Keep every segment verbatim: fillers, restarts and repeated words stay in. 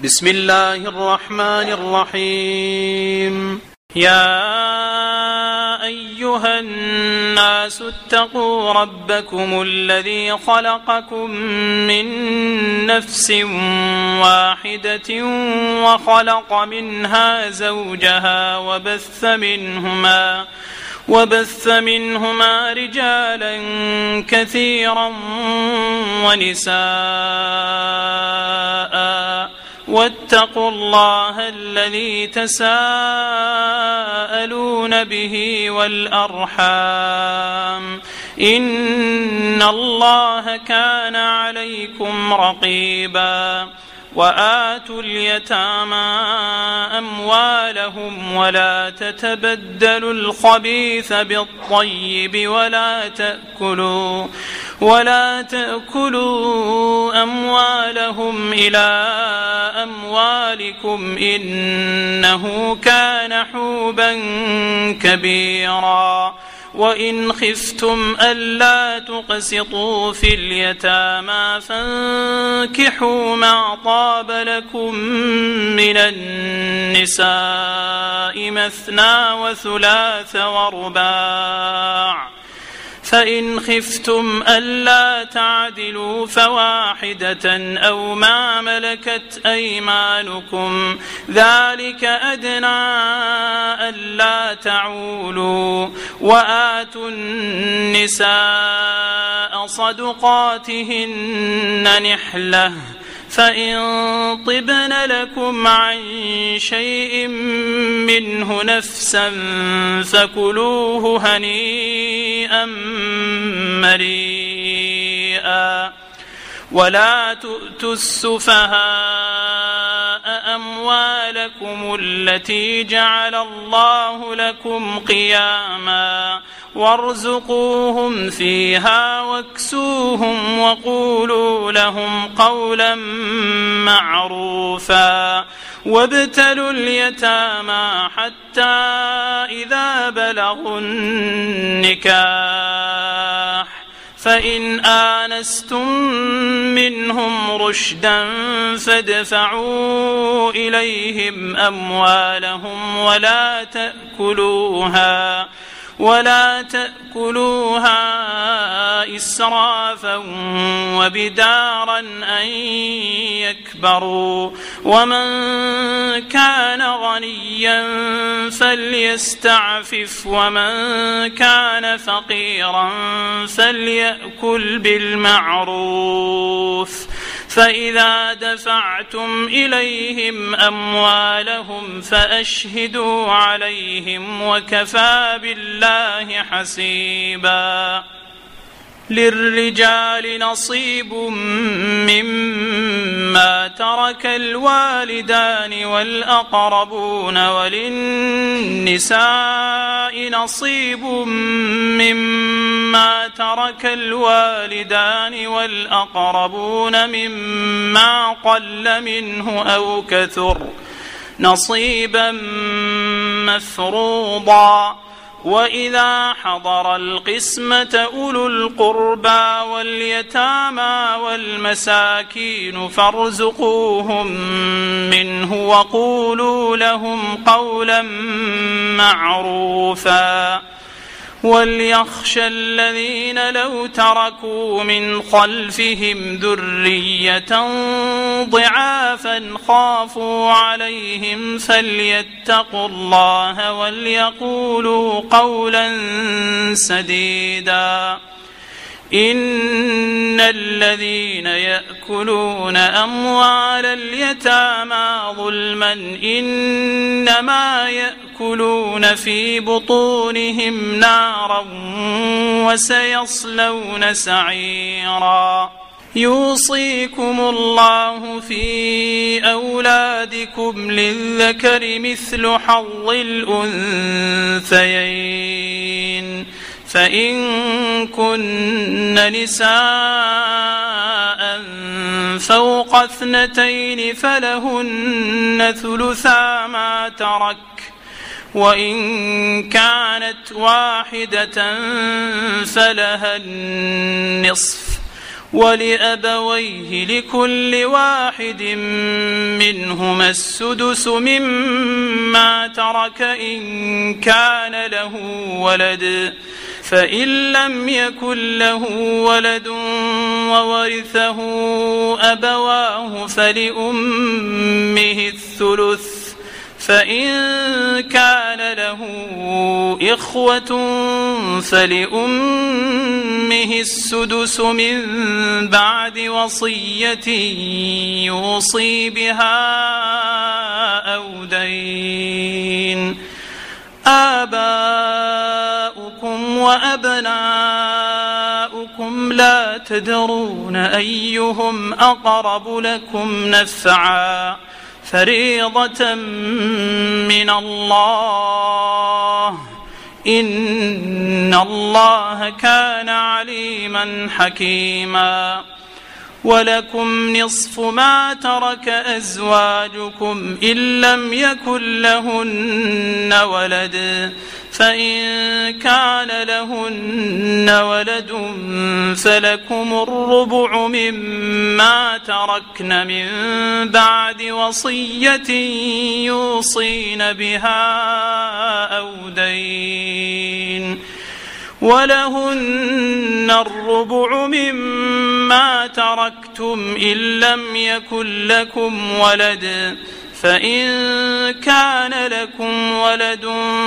بسم الله الرحمن الرحيم. يا أيها الناس اتقوا ربكم الذي خلقكم من نفس واحدة وخلق منها زوجها وبث منهما وبث منهما رجالا كثيرا ونساء، واتقوا الله الذي تساءلون به والأرحام، إن الله كان عليكم رقيبا. وآتوا اليتامى أموالهم ولا تتبدلوا الخبيث بالطيب ولا تأكلوا ولا تأكلوا أموالهم إلى أموالكم إنه كان حوبا كبيرا. وإن خفتم ألا تقسطوا في اليتامى فانكحوا ما طاب لكم من النساء مثنى وثلاث ورباع، فإن خفتم ألا تعدلوا فواحدة أو ما ملكت أيمانكم، ذلك أدنى ألا تعولوا. وآتوا النساء صدقاتهن نحلة، فإن طبن لكم عن شيء منه نفسا فكلوه هنيئا مريئا. ولا تؤتوا السفهاء أموالكم التي جعل الله لكم قياما، وارزقوهم فيها واكسوهم وقولوا لهم قولا معروفا. وابتلوا اليتامى حتى إذا بلغوا النكاح، فإن آنستم منهم رشدا فادفعوا إليهم أموالهم ولا تأكلوها ولا تأكلوها إسرافا وبدارا أن يكبروا. ومن كان غنيا فليستعفف، ومن كان فقيرا فليأكل بالمعروف. فإذا دفعتم إليهم أموالهم فأشهدوا عليهم وكفى بالله حسيبا. للرجال نصيب مما ترك الوالدان والأقربون، وللنساء نصيب مما ترك الوالدان والأقربون مما قل منه أو كثر نصيبا مفروضا. وإذا حضر القسمة أولو القربى واليتامى والمساكين فارزقوهم منه وقولوا لهم قولا معروفا. وليخشى الذين لو تركوا من خلفهم ذرية ضعافا خافوا عليهم فليتقوا الله وليقولوا قولا سديدا. إن الذين يأكلون أموال اليتامى ظلما إنما يأكلون في بطونهم نارا وسيصلون سعيرا. يوصيكم الله في أولادكم للذكر مثل حظ الأنثيين، فإن كن نساء فوق اثنتين فلهن ثلثا ما ترك، وإن كانت واحدة فلها النصف، ولأبويه لكل واحد منهما السدس مما ترك إن كان له ولد، فإن لم يكن له ولد وورثه أبواه فلأمه الثلث، فإن كان له إخوة فلأمه السدس من بعد وصية يوصي بها أو دين. آباؤكم وأبناؤكم لا تدرون أيهم أقرب لكم نفعا، فريضة من الله، إن الله كان عليما حكيما. ولكم نصف ما ترك أزواجكم إن لم يكن لهن ولد، فإن كان لهن ولد فلكم الربع مما تركن من بعد وصية يوصين بها أو دين. ولهن الربع مما تركتم إن لم يكن لكم ولد، فإن كان لكم ولد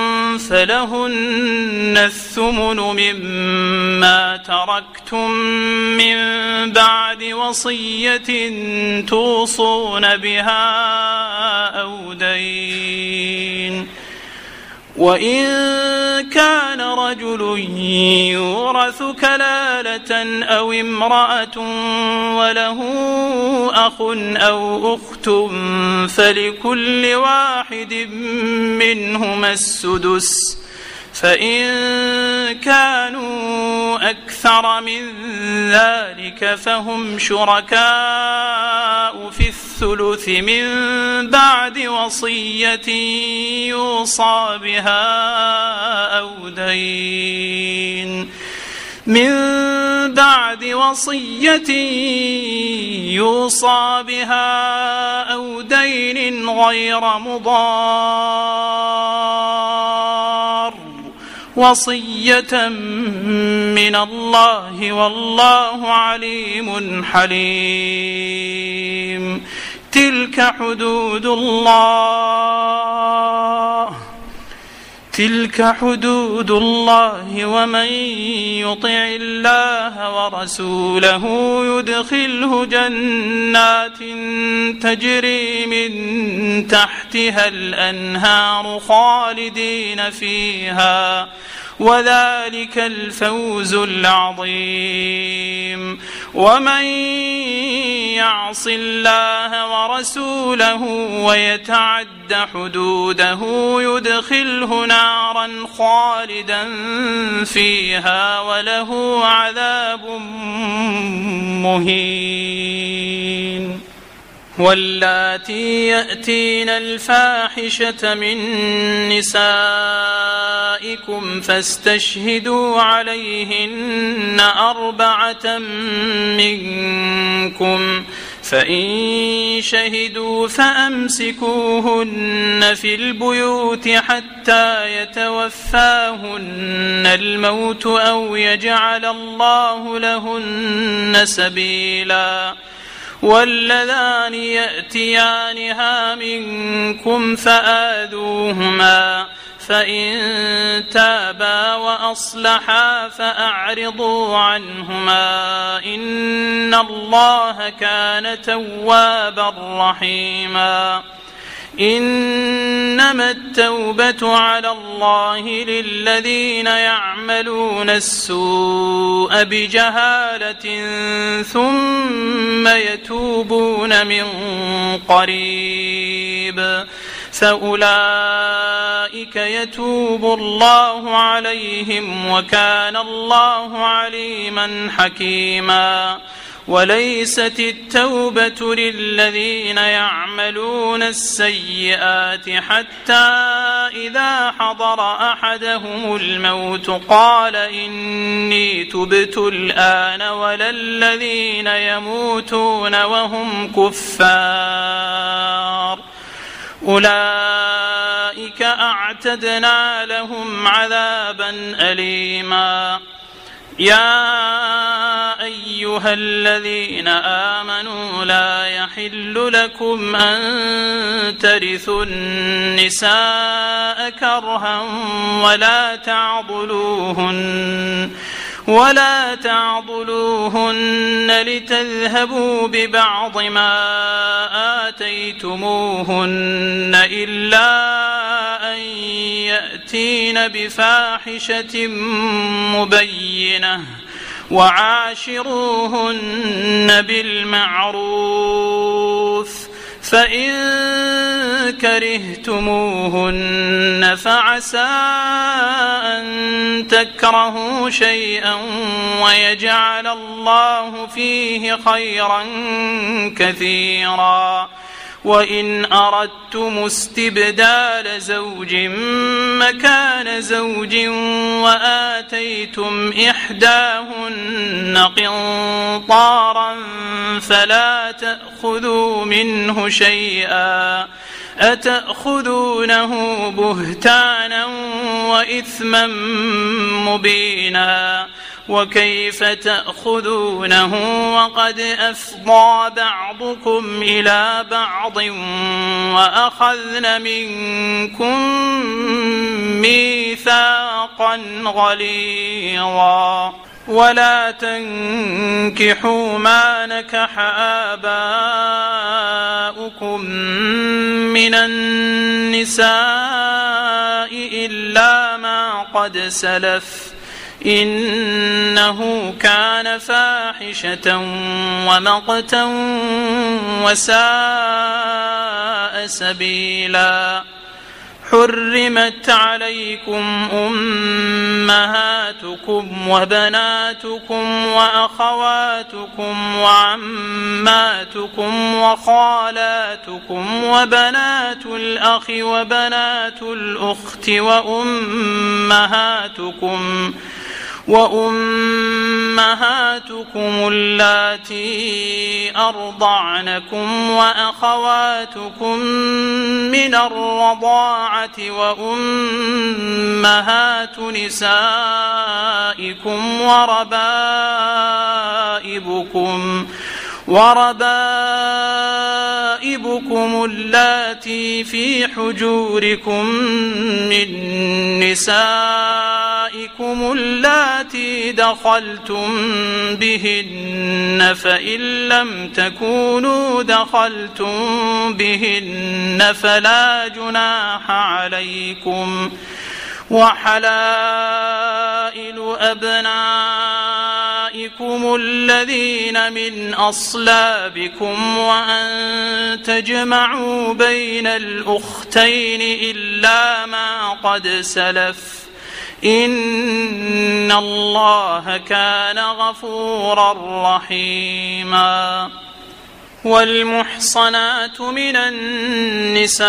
فلهن الثمن مما تركتم من بعد وصية توصون بها أو دين. وإن كان رجل يورث كلالة أو امرأة وله أخ أو أخت فلكل واحد منهما السدس، فإن كانوا أكثر من ذلك فهم شركاء في الثلث من بعد وصية يوصى بها أو دين، من بعد وصية يوصى بها أو دين غير مضار، وصية من الله والله عليم حليم. تلك حدود الله تلك حدود الله ومن يطع الله ورسوله يدخله جنات تجري من تحتها الأنهار خالدين فيها، وذلك الفوز العظيم. ومن يعص الله ورسوله ويتعد حدوده يدخله نارا خالدا فيها وله عذاب مهين. واللاتي يأتين الفاحشة من نسائكم فاستشهدوا عليهن أربعة منكم، فإن شهدوا فأمسكوهن في البيوت حتى يتوفاهن الموت أو يجعل الله لهن سبيلا. واللذان يأتيانها منكم فآذوهما، فإن تابا وأصلحا فأعرضوا عنهما، إن الله كان توابا رحيما. إنما التوبة على الله للذين يعملون السوء بجهالة ثم يتوبون من قريب فأولئك يتوب الله عليهم وكان الله عليما حكيما. وليست التوبة للذين يعملون السيئات حتى إذا حضر أحدهم الموت قال إني تبت الآن ولا الذين يموتون وهم كفار أولئك أعتدنا لهم عذابا أليما. يا أيها الذين آمنوا لا يحل لكم أن ترثوا النساء كرها ولا تعضلوهن ولا تعضلوهن لتذهبوا ببعض ما آتيتموهن إلا أن يأتين بفاحشة مبينة وعاشروهن بالمعروف فإن كرهتموهن فعسى أن تكرهوا شيئا ويجعل الله فيه خيرا كثيرا. وإن أردتم استبدال زوج مكان زوج وآتيتم إحداهن قنطارا فلا تأخذوا منه شيئا أتأخذونه بهتانا وإثما مبينا. وكيف تأخذونه وقد أفضى بعضكم إلى بعض وأخذن منكم ميثاقا غليظا. ولا تنكحوا ما نكح آباؤكم من النساء إلا ما قد سلف إنه كان فاحشة ومقتا وساء سبيلا. حرمت عليكم أمهاتكم وبناتكم وأخواتكم وعماتكم وخالاتكم وبنات الأخ وبنات الأخت وأمهاتكم وأمهاتكم اللاتي أرضعنكم وأخواتكم من الرضاعة وأمهات نسائكم وربائبكم وربائبكم اللاتي في حجوركم من نسائكم اللاتي دخلتم بهن فإن لم تكونوا دخلتم بهن فلا جناح عليكم. وحلائل أبنائكم الذين من أصلابكم وأن تجمعوا بين الأختين إلا ما قد سلف إن الله كان غفورا رحيما. والمحصنات من النساء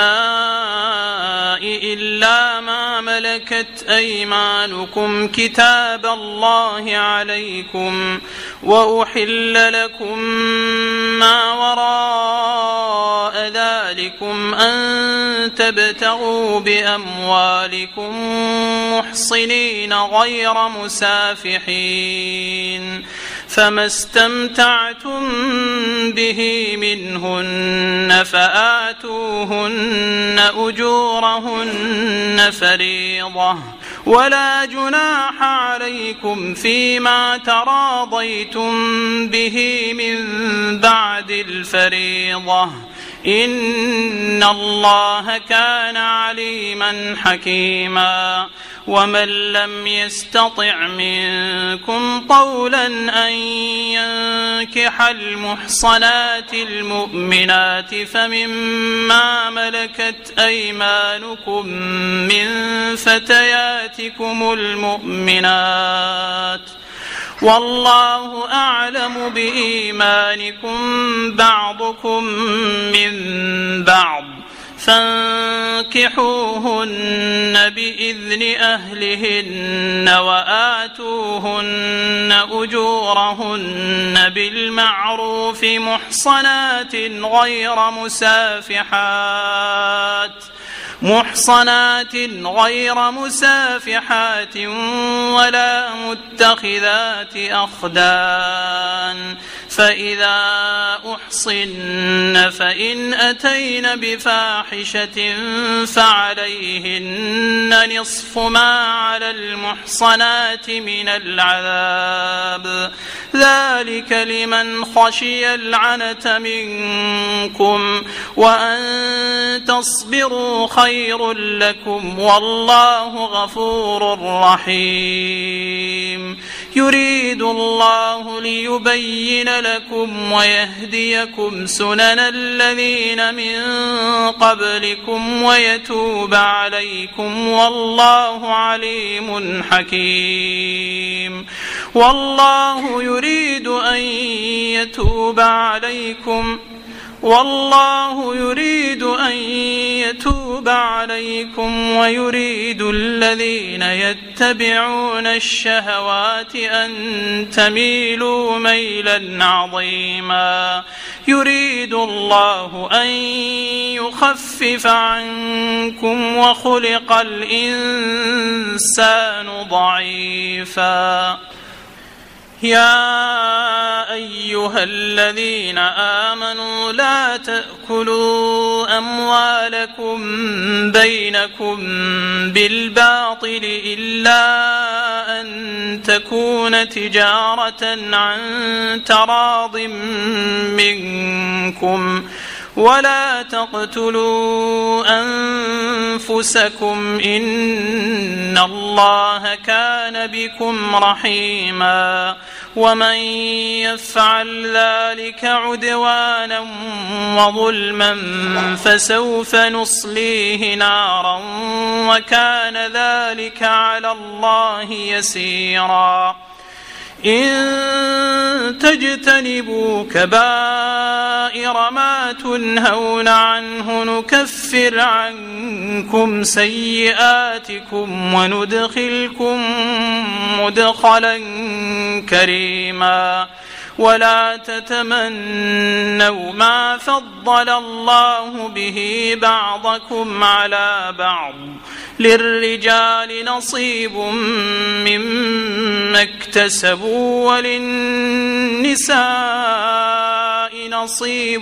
إلا ما ملكت أيمانكم كتاب الله عليكم وأحل لكم ما وراء ذلكم أن تبتغوا بأموالكم محصنين غير مسافحين فما استمتعتم به منهن فآتوهن أجورهن فريضة ولا جناح عليكم فيما تراضيتم به من بعد الفريضة إن الله كان عليما حكيما. ومن لم يستطع منكم طولا أن ينكح المحصنات المؤمنات فمما ملكت أيمانكم من فتياتكم المؤمنات والله أعلم بإيمانكم بعضكم من بعض فانكحوهن بإذن أهلهن وآتوهن أجورهن بالمعروف محصنات غير مسافحات محصنات غير مسافحات ولا متخذات أخدان فإذا أحصن فإن أتين بفاحشة فعليهن نصف ما على المحصنات من العذاب ذلك لمن خشي العنة منكم وأن تصبروا خير لكم والله غفور رحيم يريد الله ليبين لكم ويهديكم سنن الذين من قبلكم ويتوب عليكم والله عليم حكيم والله يريد أن يتوب عليكم والله يريد أن يتوب عليكم ويريد الذين يتبعون الشهوات أن تميلوا ميلا عظيما يريد الله أن يخفف عنكم وخلق الإنسان ضعيفا يا أيها الذين آمنوا لا تأكلوا أموالكم بينكم بالباطل إلا أن تكون تجارة عن تراض منكم ولا تقتلوا أنفسكم إن الله كان بكم رحيما ومن يفعل ذلك عدوانا وظلما فسوف نصليه نارا وكان ذلك على الله يسيرا إن تجتنبوا كبائر ما تنهون عنه نكفر عنكم سيئاتكم وندخلكم مدخلا كريما ولا تتمنوا ما فضل الله به بعضكم على بعض للرجال نصيب مما اكتسبوا وللنساء نصيب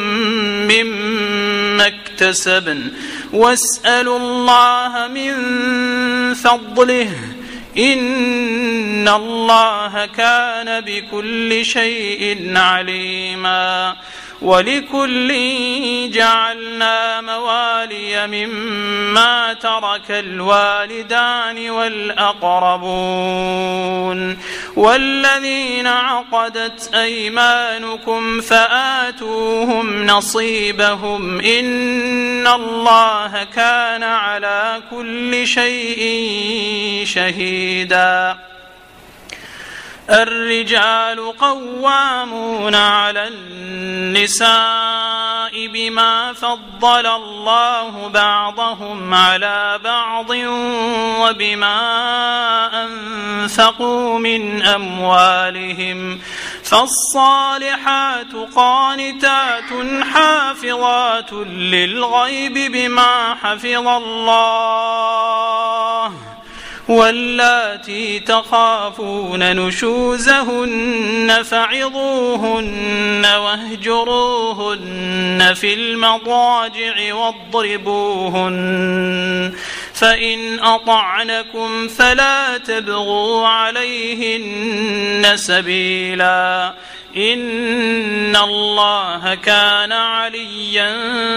مما اكتسبن واسألوا الله من فضله إن الله كان بكل شيء عليما ولكل جعلنا موالي مما ترك الوالدان والأقربون والذين عقدت أيمانكم فآتوهم نصيبهم إن الله كان على كل شيء شهيدا الرجال قوامون على النساء بما فضل الله بعضهم على بعض وبما أنفقوا من أموالهم فالصالحات قانتات حافظات للغيب بما حفظ الله واللاتي تخافون نشوزهن فعظوهن واهجروهن في المضاجع واضربوهن فإن أطعنكم فلا تبغوا عليهن سبيلا إن الله كان عليا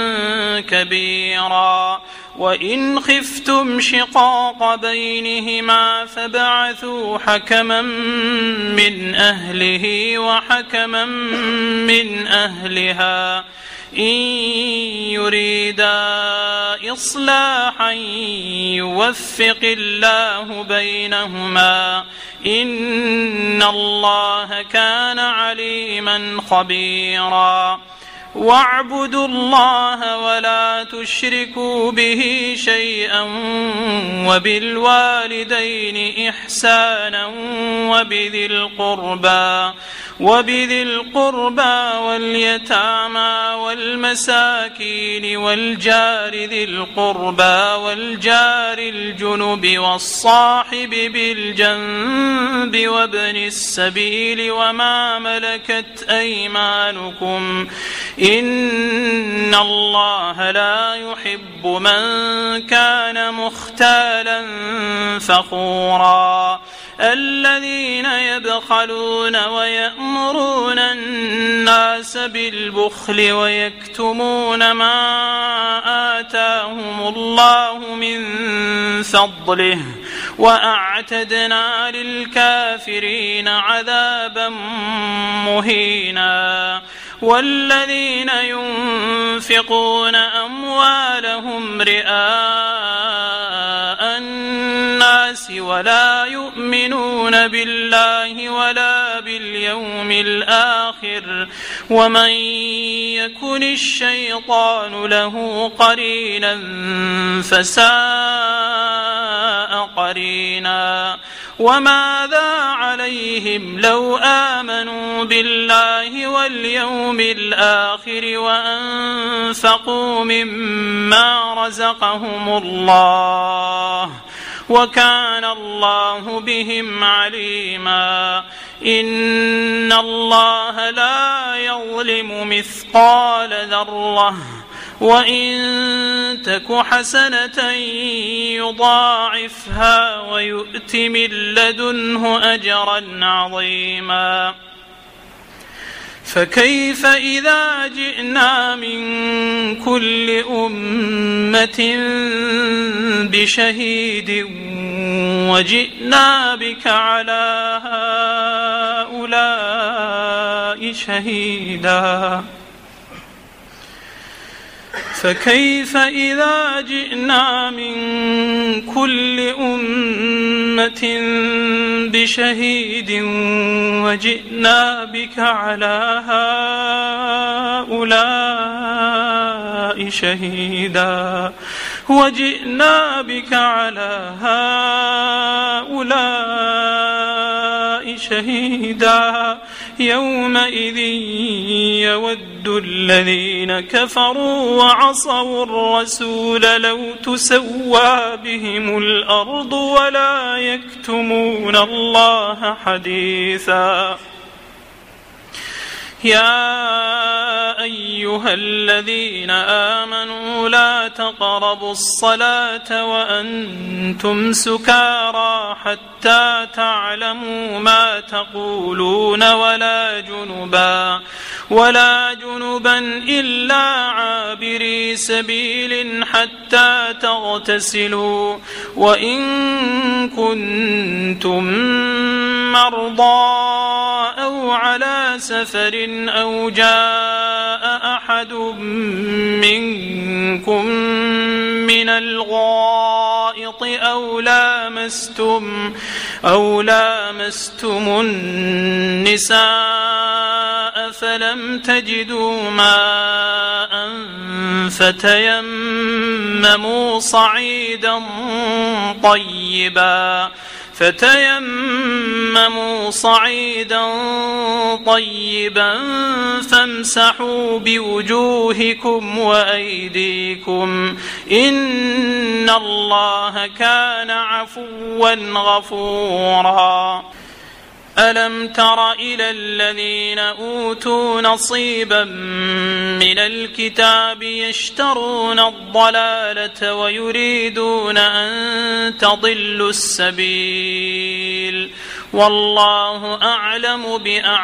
كبيرا وإن خفتم شقاق بينهما فابعثوا حكما من أهله وحكما من أهلها إن يريدا إصلاحا يوفق الله بينهما إن الله كان عليما خبيرا واعبدوا الله ولا تشركوا به شيئا وبالوالدين إحسانا وبذي القربى وبذي القربى واليتامى والمساكين والجار ذي القربى والجار الجنب والصاحب بالجنب وابن السبيل وما ملكت أيمانكم إن الله لا يحب من كان مختالا فخورا الذين يبخلون ويأمرون الناس بالبخل ويكتمون ما آتاهم الله من فضله وأعتدنا للكافرين عذابا مهينا والذين ينفقون أموالهم رئاء الناس ولا يؤمنون بالله ولا باليوم الآخر ومن يكن الشيطان له قرينا فساء قرينا وماذا عليهم لو آمنوا بالله واليوم الآخر وأنفقوا مما رزقهم الله وكان الله بهم عليما إن الله لا يظلم مثقال ذرة وإن تك حسنة يضاعفها ويؤت من لدنه أجرا عظيما فكيف إذا جئنا من كل أمة بشهيد وجئنا بك على هؤلاء شهيدا فكيف إذا جئنا من كل أمة بشهيد وجئنا بك على هؤلاء شهيدا وجئنا بك على هؤلاء شهيدا يومئذ يود الذين كفروا وعصوا الرسول لو تسوى بهم الأرض ولا يكتمون الله حديثا يا أيها الذين آمنوا لا تقربوا الصلاة وأنتم سكارى حتى تعلموا ما تقولون ولا جنبا ولا جنبا إلا عابري سبيل حتى تغتسلوا وإن كنتم مرضى أو على سفر أو جاء أحد منكم من الغائط أو لامستم أو لامستم النساء فلم تجدوا ماء فتيمموا صعيدا طيبا فتيمموا صعيدا طيبا فامسحوا بوجوهكم وأيديكم إن الله كان عفوا غفورا ألم تر إلى الذين أوتوا نصيبا من الكتاب يشترون الضلالة ويريدون أن تضلوا السبيل والله أعلم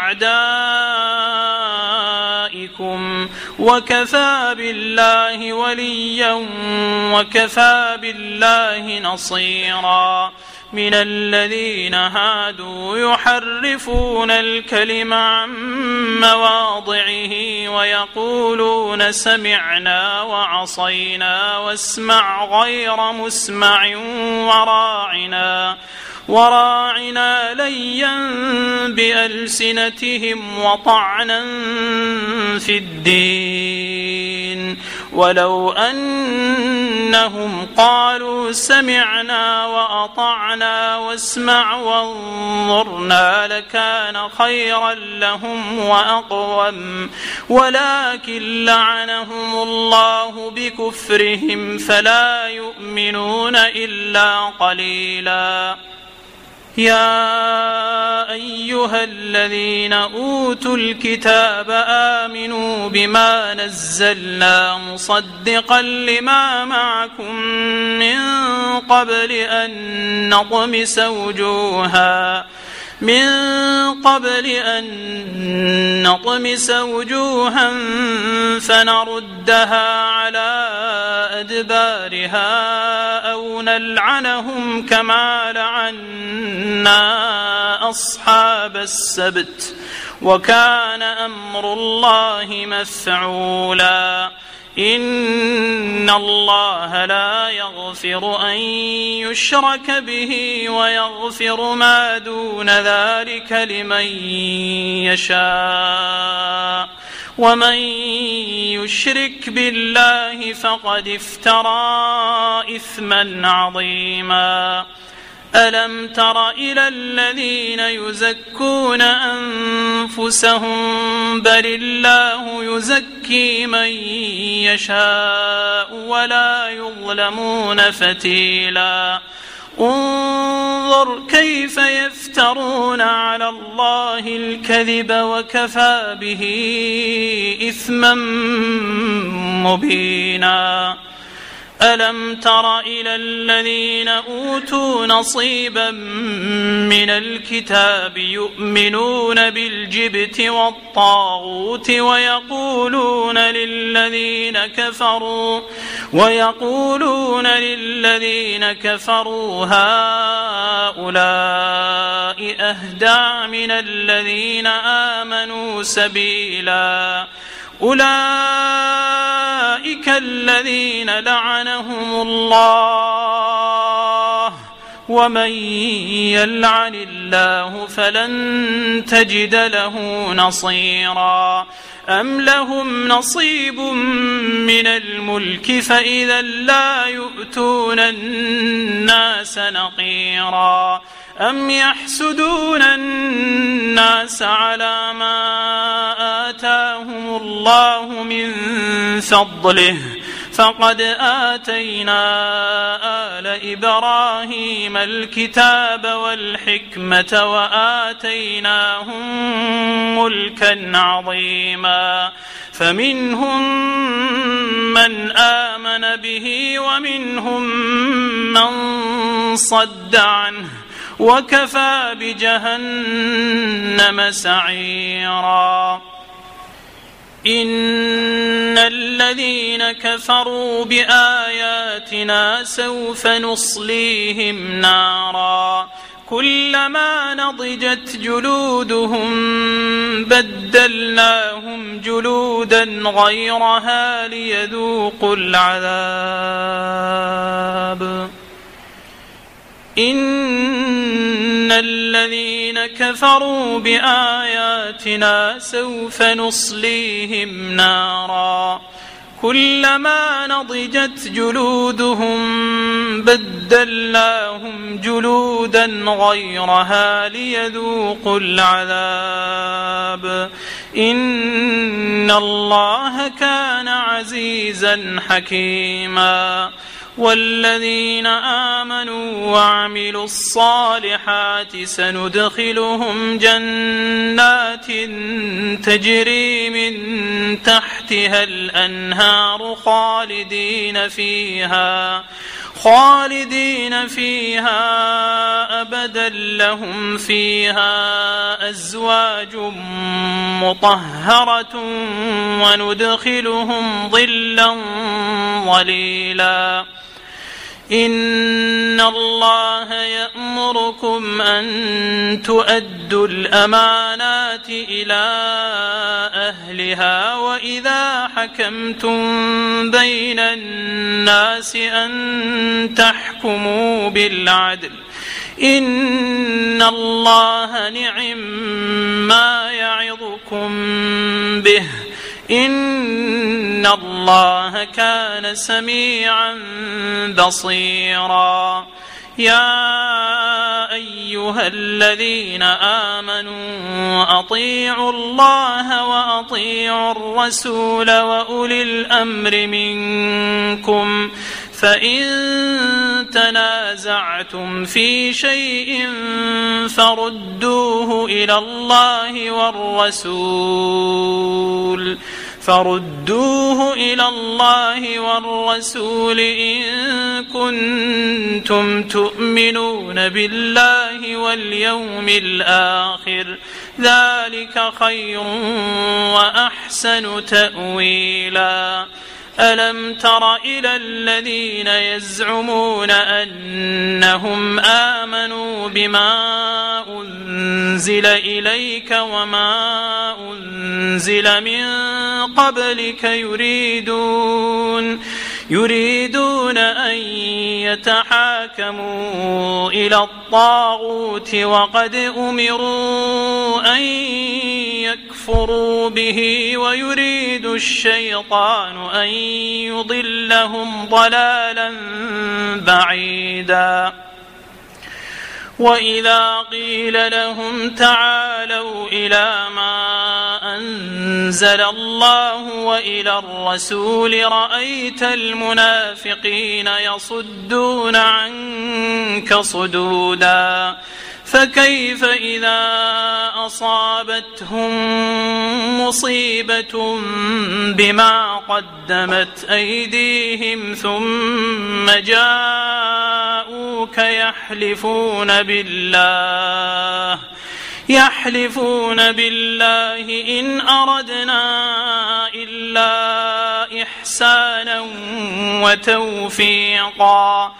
بأعدائكم وكفى بالله وليا وكفى بالله نصيرا من الذين هادوا يحرفون الكلم عن مواضعه ويقولون سمعنا وعصينا واسمع غير مسمع وراعنا وراعنا ليا بألسنتهم وطعنا في الدين، ولو أنهم قالوا سمعنا وأطعنا واسمع وانظرنا لكان خيرا لهم وأقوم، ولكن لعنهم الله بكفرهم فلا يؤمنون إلا قليلا. يا أيها الذين أوتوا الكتاب آمنوا بما نزلنا مصدقا لما معكم من قبل أن نطمس وجوها من قبل أن نطمس وجوها فنردها على أدبارها أو نلعنهم كما لعنا أصحاب السبت، وكان أمر الله مفعولا. إن الله لا يغفر أن يشرك به ويغفر ما دون ذلك لمن يشاء، ومن يشرك بالله فقد افترى إثما عظيما. ألم تر إلى الذين يزكون أنفسهم بل الله يزكي من يشاء ولا يظلمون فتيلا. انظر كيف يفترون على الله الكذب وكفى به إثما مبينا. ألم تر إلى الذين أوتوا نصيبا من الكتاب يؤمنون بالجبت والطاغوت ويقولون للذين كفروا ويقولون للذين كفروا هؤلاء أهدى من الذين آمنوا سبيلا. أولئك الذين لعنهم الله، ومن يلعن الله فلن تجد له نصيرا. أم لهم نصيب من الملك فإذا لا يؤتون الناس نقيرا. أم يحسدون الناس على ما آتاهم الله من فضله فقد آتينا آل إبراهيم الكتاب والحكمة وآتيناهم ملكا عظيما. فمنهم من آمن به ومنهم من صد عنه، وكفى بجهنم سعيرا. إن الذين كفروا بآياتنا سوف نصليهم نارا كلما نضجت جلودهم بدلناهم جلودا غيرها ليذوقوا العذاب. إن الذين كفروا بآياتنا سوف نصليهم نارا كلما نضجت جلودهم بدلناهم جلودا غيرها ليذوقوا العذاب. إن الله كان عزيزا حكيما. والذين آمنوا وعملوا الصالحات سندخلهم جنات تجري من تحتها الأنهار خالدين فيها خالدين فيها أبدا لهم فيها أزواج مطهرة وندخلهم ظلا ظليلا. إن الله يأمركم أن تؤدوا الأمانات إلى أهلها وإذا حكمتم بين الناس أن تحكموا بالعدل. إن الله نعم ما يعظكم به إن الله كان سميعا بصيرا. يا أيها الذين آمنوا أطيعوا الله وأطيعوا الرسول وأولي الأمر منكم فإن تنازعتم في شيء فردوه إلى الله والرسول فردوه إلى الله والرسول إن كنتم تؤمنون بالله واليوم الآخر ذلك خير وأحسن تأويلا. ألم تر إلى الذين يزعمون أنهم آمنوا بما أنزل إليك وما أنزل من قبلك يريدون يريدون أن يتحاكموا إلى الطاغوت وقد أمروا أن يكفروا به ويريد الشيطان أن يضلهم ضلالا بعيدا. وإذا قيل لهم تعالوا إلى ما أنزل الله وإلى الرسول رأيت المنافقين يصدون عنك صدودا. فكيف إذا أصابتهم مصيبة بما قدمت أيديهم ثم جاءوك يحلفون بالله يحلفون بالله إن أردنا إلا إحسانا وتوفيقا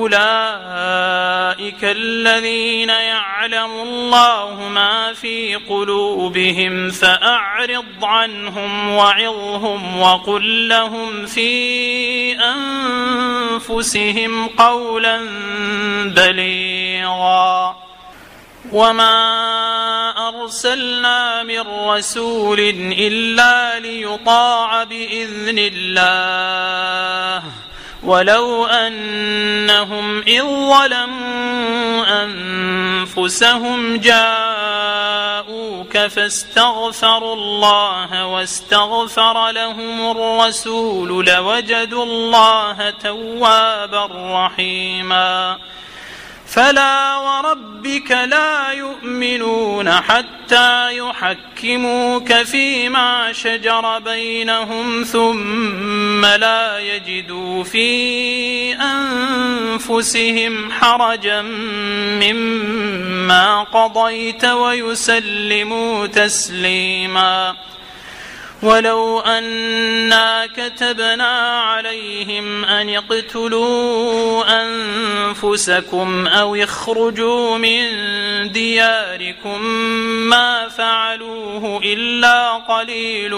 أولئك الذين يعلم الله ما في قلوبهم فأعرض عنهم وعظهم وقل لهم في أنفسهم قولا بليغا. وما أرسلنا من رسول إلا ليطاع بإذن الله ولو أنهم إذ ظلموا أنفسهم جاءوك فاستغفروا الله واستغفر لهم الرسول لوجدوا الله توابا رحيما. فلا وربك لا يؤمنون حتى يحكموك فيما شجر بينهم ثم لا يجدوا في أنفسهم حرجا مما قضيت ويسلموا تسليما. ولو أنا كتبنا عليهم أن اقتلوا أنفسكم أو اخرجوا من دياركم ما فعلوه إلا قليل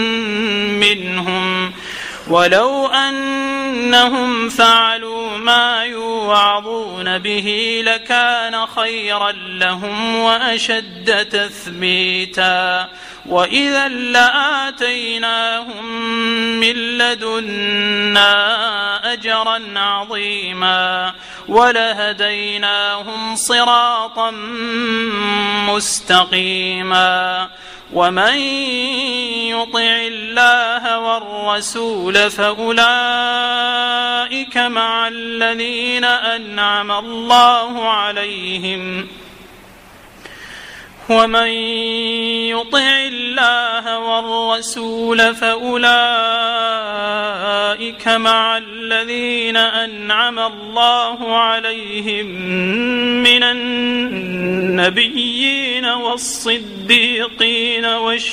منهم ولو أنهم فعلوا ما يوعظون به لكان خيرا لهم وأشد تثبيتا. وإذا لآتيناهم من لدنا أجرا عظيما ولهديناهم صراطا مستقيما. ومن يطع الله والرسول فأولئك مع الذين أنعم الله عليهم ومن يطع الله والرسول فأولئك مع الذين أنعم الله عليهم من النبيين والصديقين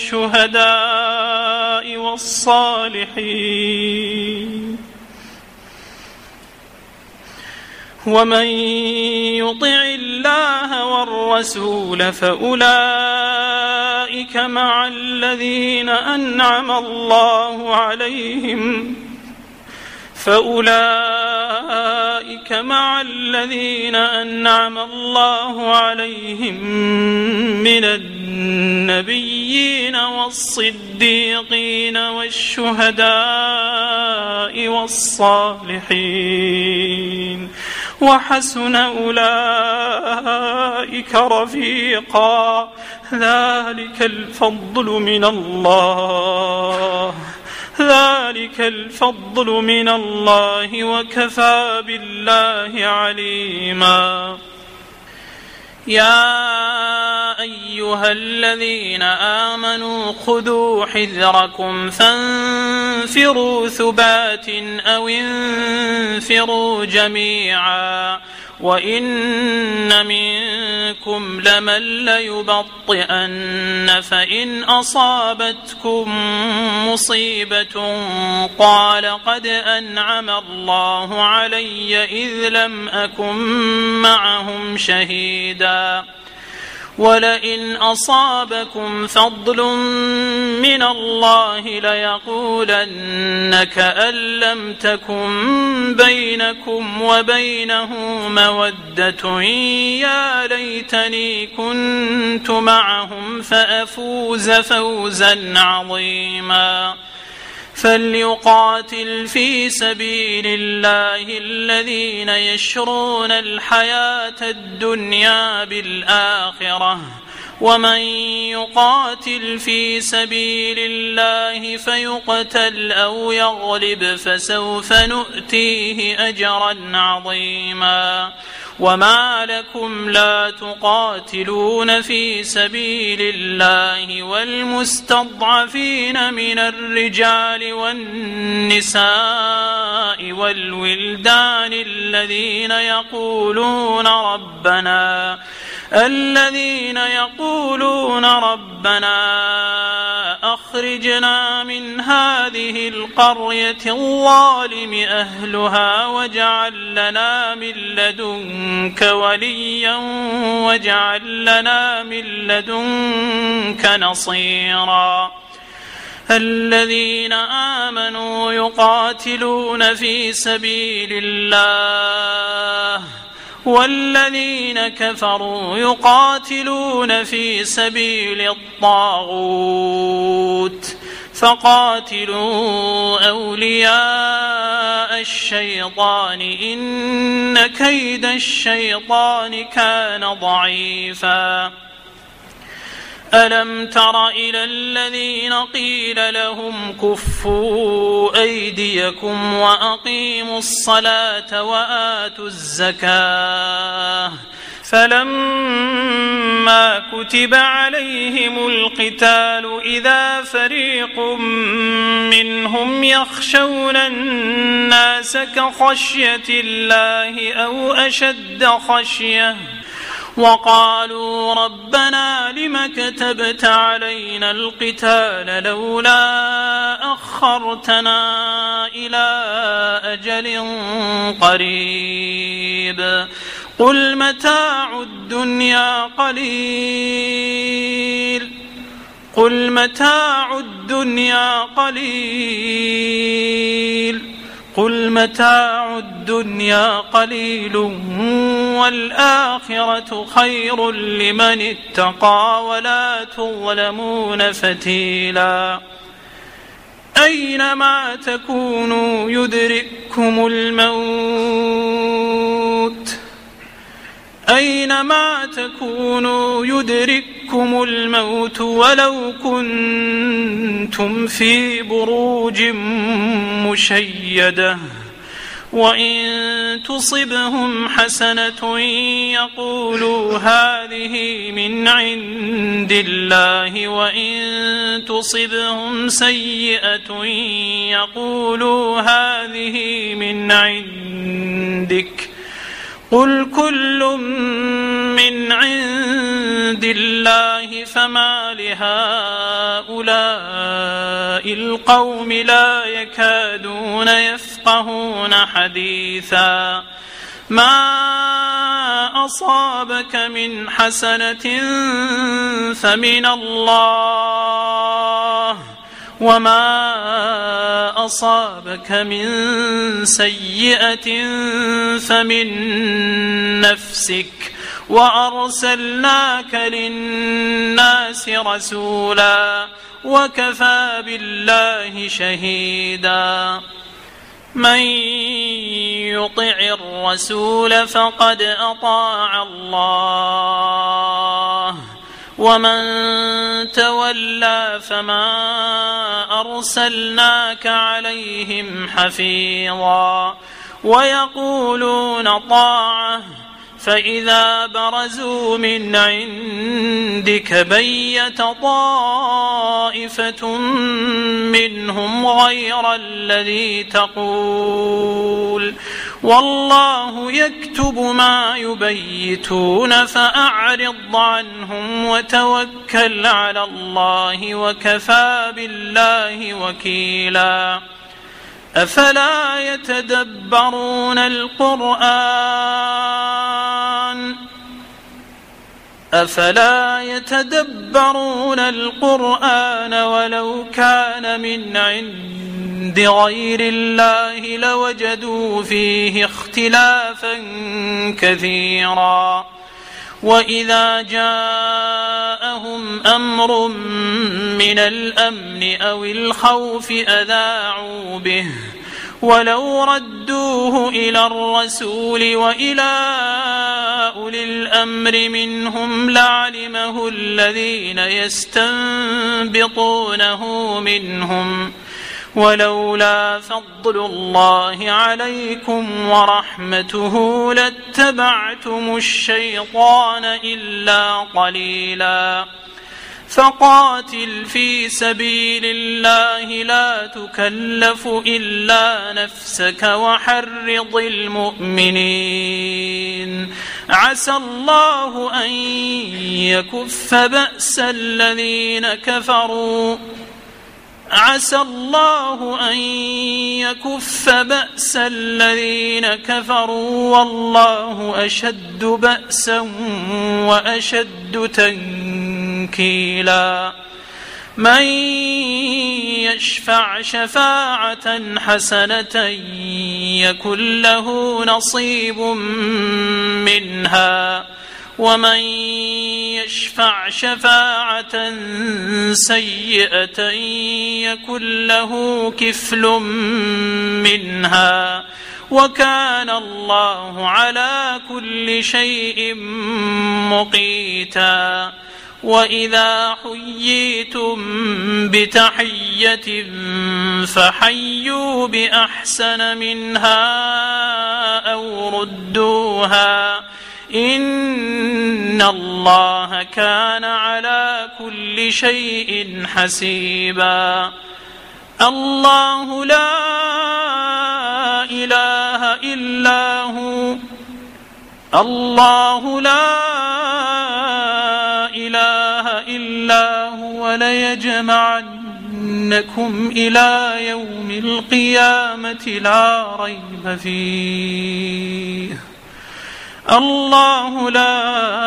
والشهداء والصالحين. ومن يطع الله والرسول فأولئك مع الذين أنعم الله عليهم فأولئك أولئك مع الذين أنعم الله عليهم من النبيين والصديقين والشهداء والصالحين وحسن أولئك رفيقا ذلك الفضل من الله ذلك الفضل من الله وكفى بالله عليما. يا أيها الذين آمنوا خذوا حذركم فانفروا ثبات أو انفروا جميعا وإن منكم لمن ليبطئن فإن أصابتكم مصيبة قال قد أنعم الله علي إذ لم أكن معهم شهيدا ولئن أصابكم فضل من الله ليقولن كأن لم تكن بينكم وبينه مودة يا ليتني كنت معهم فأفوز فوزا عظيما. فليقاتل في سبيل الله الذين يشرون الحياة الدنيا بالآخرة ومن يقاتل في سبيل الله فيقتل أو يغلب فسوف نؤتيه أجرا عظيما. وما لكم لا تقاتلون في سبيل الله والمستضعفين من الرجال والنساء والولدان الذين يقولون ربنا الذين يقولون ربنا أخرجنا من هذه القرية الظالم أهلها واجعل لنا من لدنك وليا واجعل لنا من لدنك نصيرا. الذين آمنوا يقاتلون في سبيل الله والذين كفروا يقاتلون في سبيل الطاغوت فقاتلوا أولياء الشيطان إن كيد الشيطان كان ضعيفا. ألم تر إلى الذين قيل لهم كفوا أيديكم وأقيموا الصلاة وآتوا الزكاة فلما كتب عليهم القتال إذا فريق منهم يخشون الناس كخشية الله أو أشد خشية وقالوا ربنا لم كتبت علينا القتال لولا أخرتنا إلى أجل قريب قل متاع الدنيا قليل قل متاع الدنيا قليل قل متاع الدنيا قليل والآخرة خير لمن اتقى ولا تظلمون فتيلا. أينما تكونوا يدرككم الموت أينما تكونوا يدرككم الموت ولو كنتم في بروج مشيدة وإن تصبهم حسنة يقولوا هذه من عند الله وإن تصبهم سيئة يقولوا هذه من عندك قل كل من عند الله فما لهؤلاء القوم لا يكادون يفقهون حديثا. ما أصابك من حسنة فمن الله وما أصابك من سيئة فمن نفسك وأرسلناك للناس رسولا وكفى بالله شهيدا. من يطع الرسول فقد أطاع الله ومن تولى فما أرسلناك عليهم حفيظا. ويقولون طاعة فإذا برزوا من عندك بيت طائفة منهم غير الذي تقول والله يكتب ما يبيتون فأعرض عنهم وتوكل على الله وكفى بالله وكيلا. أفلا يتدبرون القرآن أفلا يتدبرون القرآن ولو كان من عند غير الله لوجدوا فيه اختلافا كثيرا. وإذا جاءهم أمر من الأمن أو الخوف أذاعوا به ولو ردوه إلى الرسول وإلى أولي الأمر منهم لعلمه الذين يستنبطونه منهم ولولا فضل الله عليكم ورحمته لاتبعتم الشيطان إلا قليلا. فقاتل في سبيل الله لا تكلف إلا نفسك وحرض المؤمنين عسى الله أن يكف بأس الذين كفروا عسى الله أن يكف بأس الذين كفروا والله أشد بأسا وأشد تنكيلا. من يشفع شفاعة حسنة يكن له نصيب منها ومن يشفع شفاعة سيئة يكن له كفل منها وكان الله على كل شيء مقيتا. وإذا حييتم بتحية فحيوا بأحسن منها أو ردوها إن الله كان على كل شيء حسيبا. الله لا إله إلا هو الله لا إله إلا هو ليجمعنكم إلى يوم القيامة لا ريب فيه. الله لا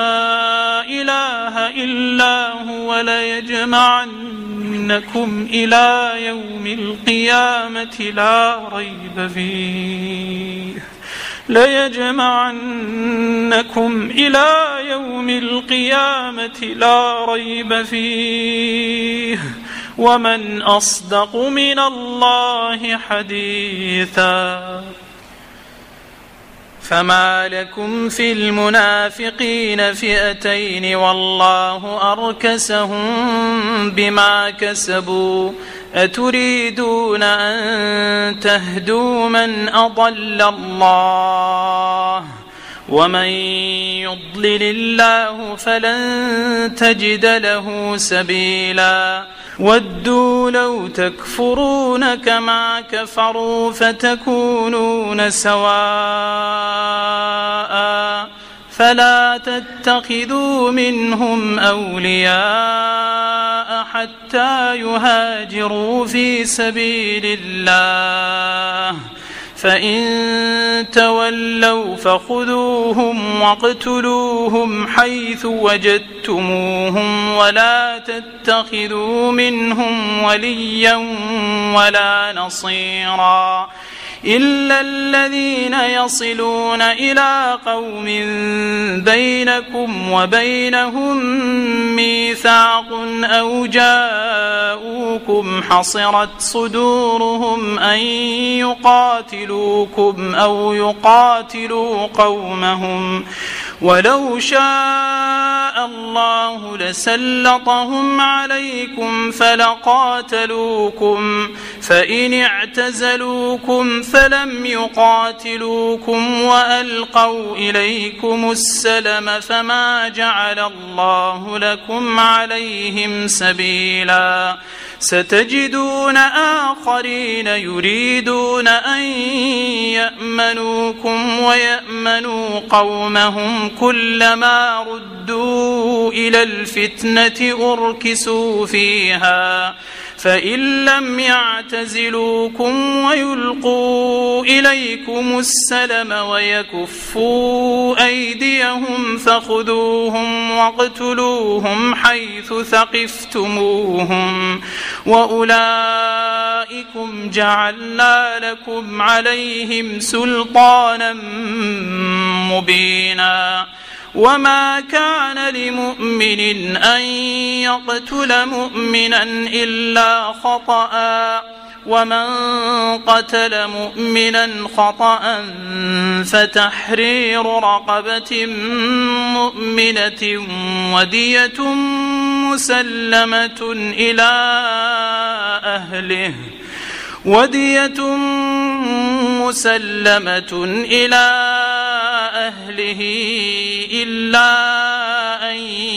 إله إلا هو ليجمعنكم إلى يوم القيامة لا ريب فيه ليجمعنكم إلى يوم القيامة لا ريب فيه ومن أصدق من الله حديثا. فما لكم في المنافقين فئتين والله أركسهم بما كسبوا أتريدون أن تهدوا من أضل الله ومن يضلل الله فلن تجد له سبيلا. ودوا لو تكفرون كما كفروا فتكونون سواء فلا تتخذوا منهم أولياء حتى يهاجروا في سبيل الله فإن تولوا فخذوهم واقتلوهم حيث وجدتموهم ولا تتخذوا منهم وليا ولا نصيرا إلا الذين يصلون إلى قوم بينكم وبينهم ميثاق أو جاءوكم حصرت صدورهم أن يقاتلوكم أو يقاتلوا قومهم ولو شاء الله لسلطهم عليكم فلقاتلوكم فإن اعتزلوكم فلم يقاتلوكم وألقوا إليكم السلم فما جعل الله لكم عليهم سبيلا ستجدون آخرين يريدون أن يأمنوكم ويأمنوا قومهم كلما ردوا إلى الفتنة أركسوا فيها فإن لم يعتزلوكم ويلقوا إليكم السلم ويكفوا أيديهم فخذوهم واقتلوهم حيث ثقفتموهم وأولئكم جعلنا لكم عليهم سلطانا مبينا وما كان لمؤمن أن يقتل مؤمنا إلا خطأ ومن قتل مؤمنا خطأ فتحرير رقبة مؤمنة ودية مسلمة إلى أهله ودية مسلمة إلى أهله إلا أن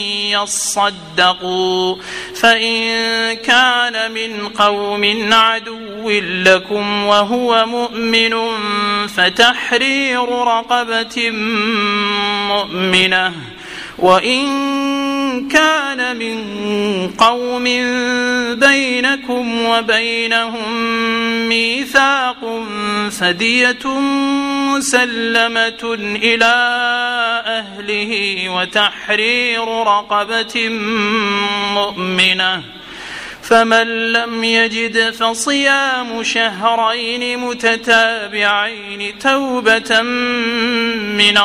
يصدقوا فإن كان من قوم عدو لكم وهو مؤمن فتحرير رقبة مؤمنة وإن كان من قوم بينكم وبينهم ميثاق فدية مسلمة إلى أهله وتحرير رقبة مؤمنة فمن لم يجد فصيام شهرين متتابعين توبة من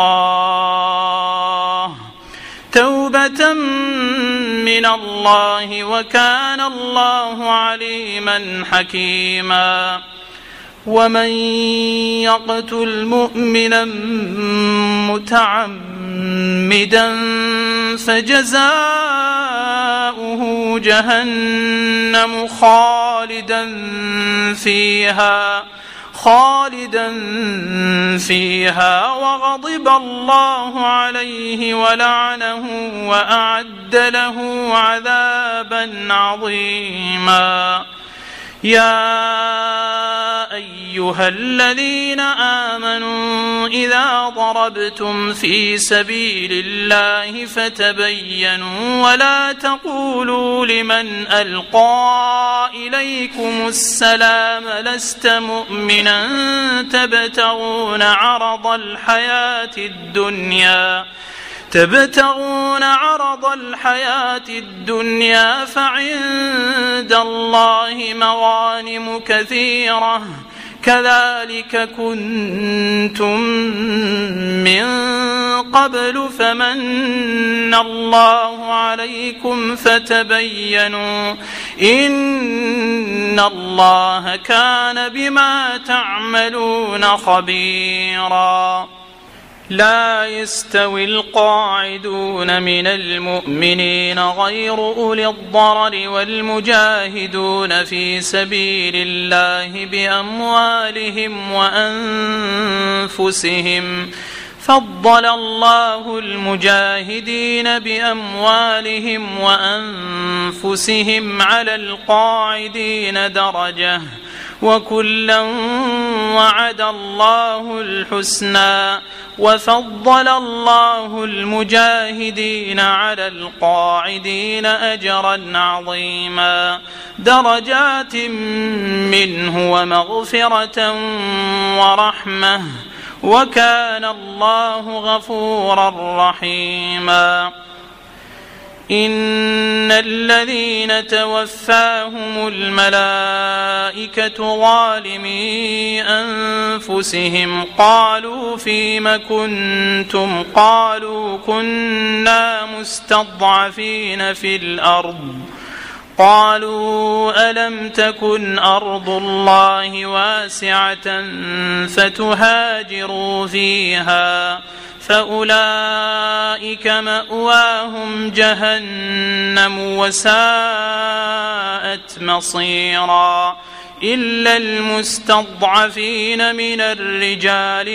الله توبة من الله وكان الله عليما حكيما ومن يقتل مؤمنا متعمدا فجزاؤه جهنم خالدا فيها خالدا فيها وغضب الله عليه ولعنه وأعد له عذابا عظيما يا أيها الذين آمنوا إذا ضربتم في سبيل الله فتبينوا ولا تقولوا لمن ألقى إليكم السلام لست مؤمنا تبتغون عرض الحياة الدنيا تبتغون عرض الحياة الدنيا فعند الله مغانم كثيرة كذلك كنتم من قبل فمن الله عليكم فتبينوا إن الله كان بما تعملون خبيرا لا يستوي القاعدون من المؤمنين غير أولي الضرر والمجاهدون في سبيل الله بأموالهم وأنفسهم فضل الله المجاهدين بأموالهم وأنفسهم على القاعدين درجة وكلا وعد الله الحسنى وفضل الله المجاهدين على القاعدين أجرا عظيما درجات منه ومغفرة ورحمة وكان الله غفورا رحيما إن الذين توفاهم الملائكة ظالمي أنفسهم قالوا فيم كنتم قالوا كنا مستضعفين في الأرض قالوا ألم تكن أرض الله واسعة فتهاجروا فيها فأولئك مأواهم جهنم وساءت مصيرا إلا المستضعفين من الرجال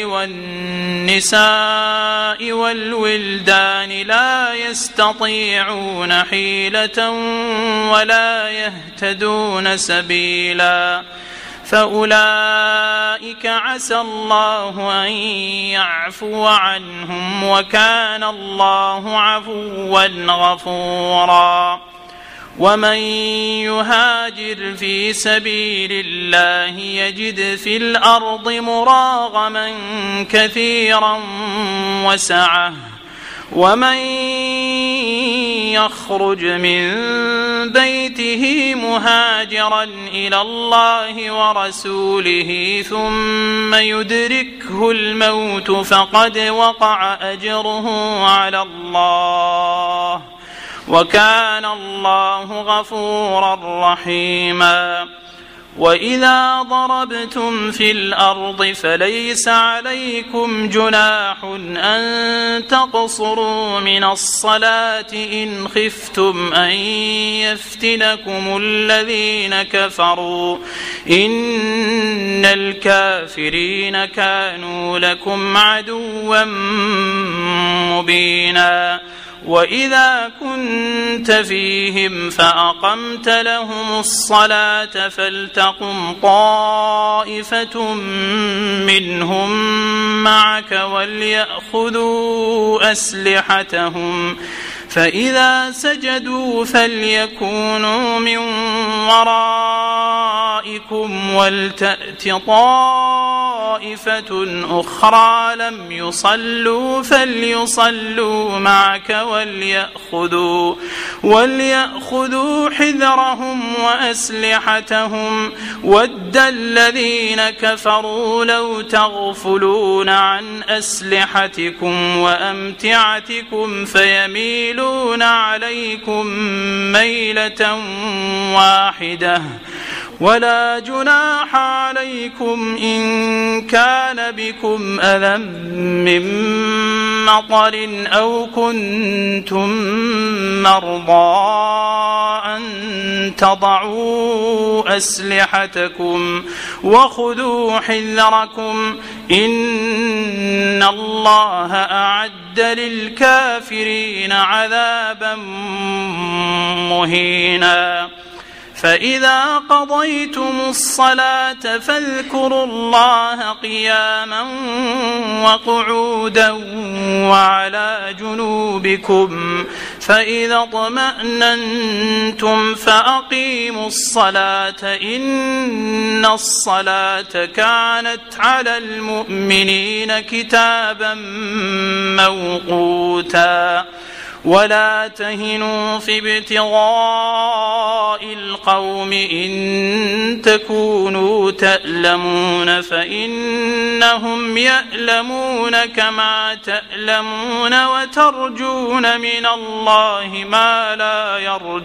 والنساء والولدان لا يستطيعون حيلة ولا يهتدون سبيلا فأولئك عسى الله أن يعفو عنهم وكان الله عفوا غفورا ومن يهاجر في سبيل الله يجد في الأرض مراغما كثيرا وسعة ومن يخرج من بيته مهاجرا إلى الله ورسوله ثم يدركه الموت فقد وقع أجره على الله وكان الله غفورا رحيما وإذا ضربتم في الأرض فليس عليكم جناح أن تقصروا من الصلاة إن خفتم أن يفتنكم الذين كفروا إن الكافرين كانوا لكم عدوا مبينا وإذا كنت فيهم فأقمت لهم الصلاة فلتقم طائفة منهم معك وليأخذوا أسلحتهم فإذا سجدوا فليكونوا من ورائكم ولتأت طائفة أخرى لم يصلوا فليصلوا معك وليأخذوا, وليأخذوا حذرهم وأسلحتهم ود الذين كفروا لو تغفلون عن أسلحتكم وأمتعتكم فيميلون عليكم ميلة واحدة ولا جناح عليكم إن كان بكم أذى من مطر أو كنتم مرضى أن تضعوا أسلحتكم وخذوا حذركم إن الله أعد للكافرين عذابا مهينا فإذا قضيتم الصلاة فاذكروا الله قياما وقعودا وعلى جنوبكم فإذا اطمأننتم فأقيموا الصلاة إن الصلاة كانت على المؤمنين كتابا موقوتا ولا تهنوا في ابتغاء القوم إن تكونوا تألمون فإنهم يألمون كما تألمون وترجون من الله ما لا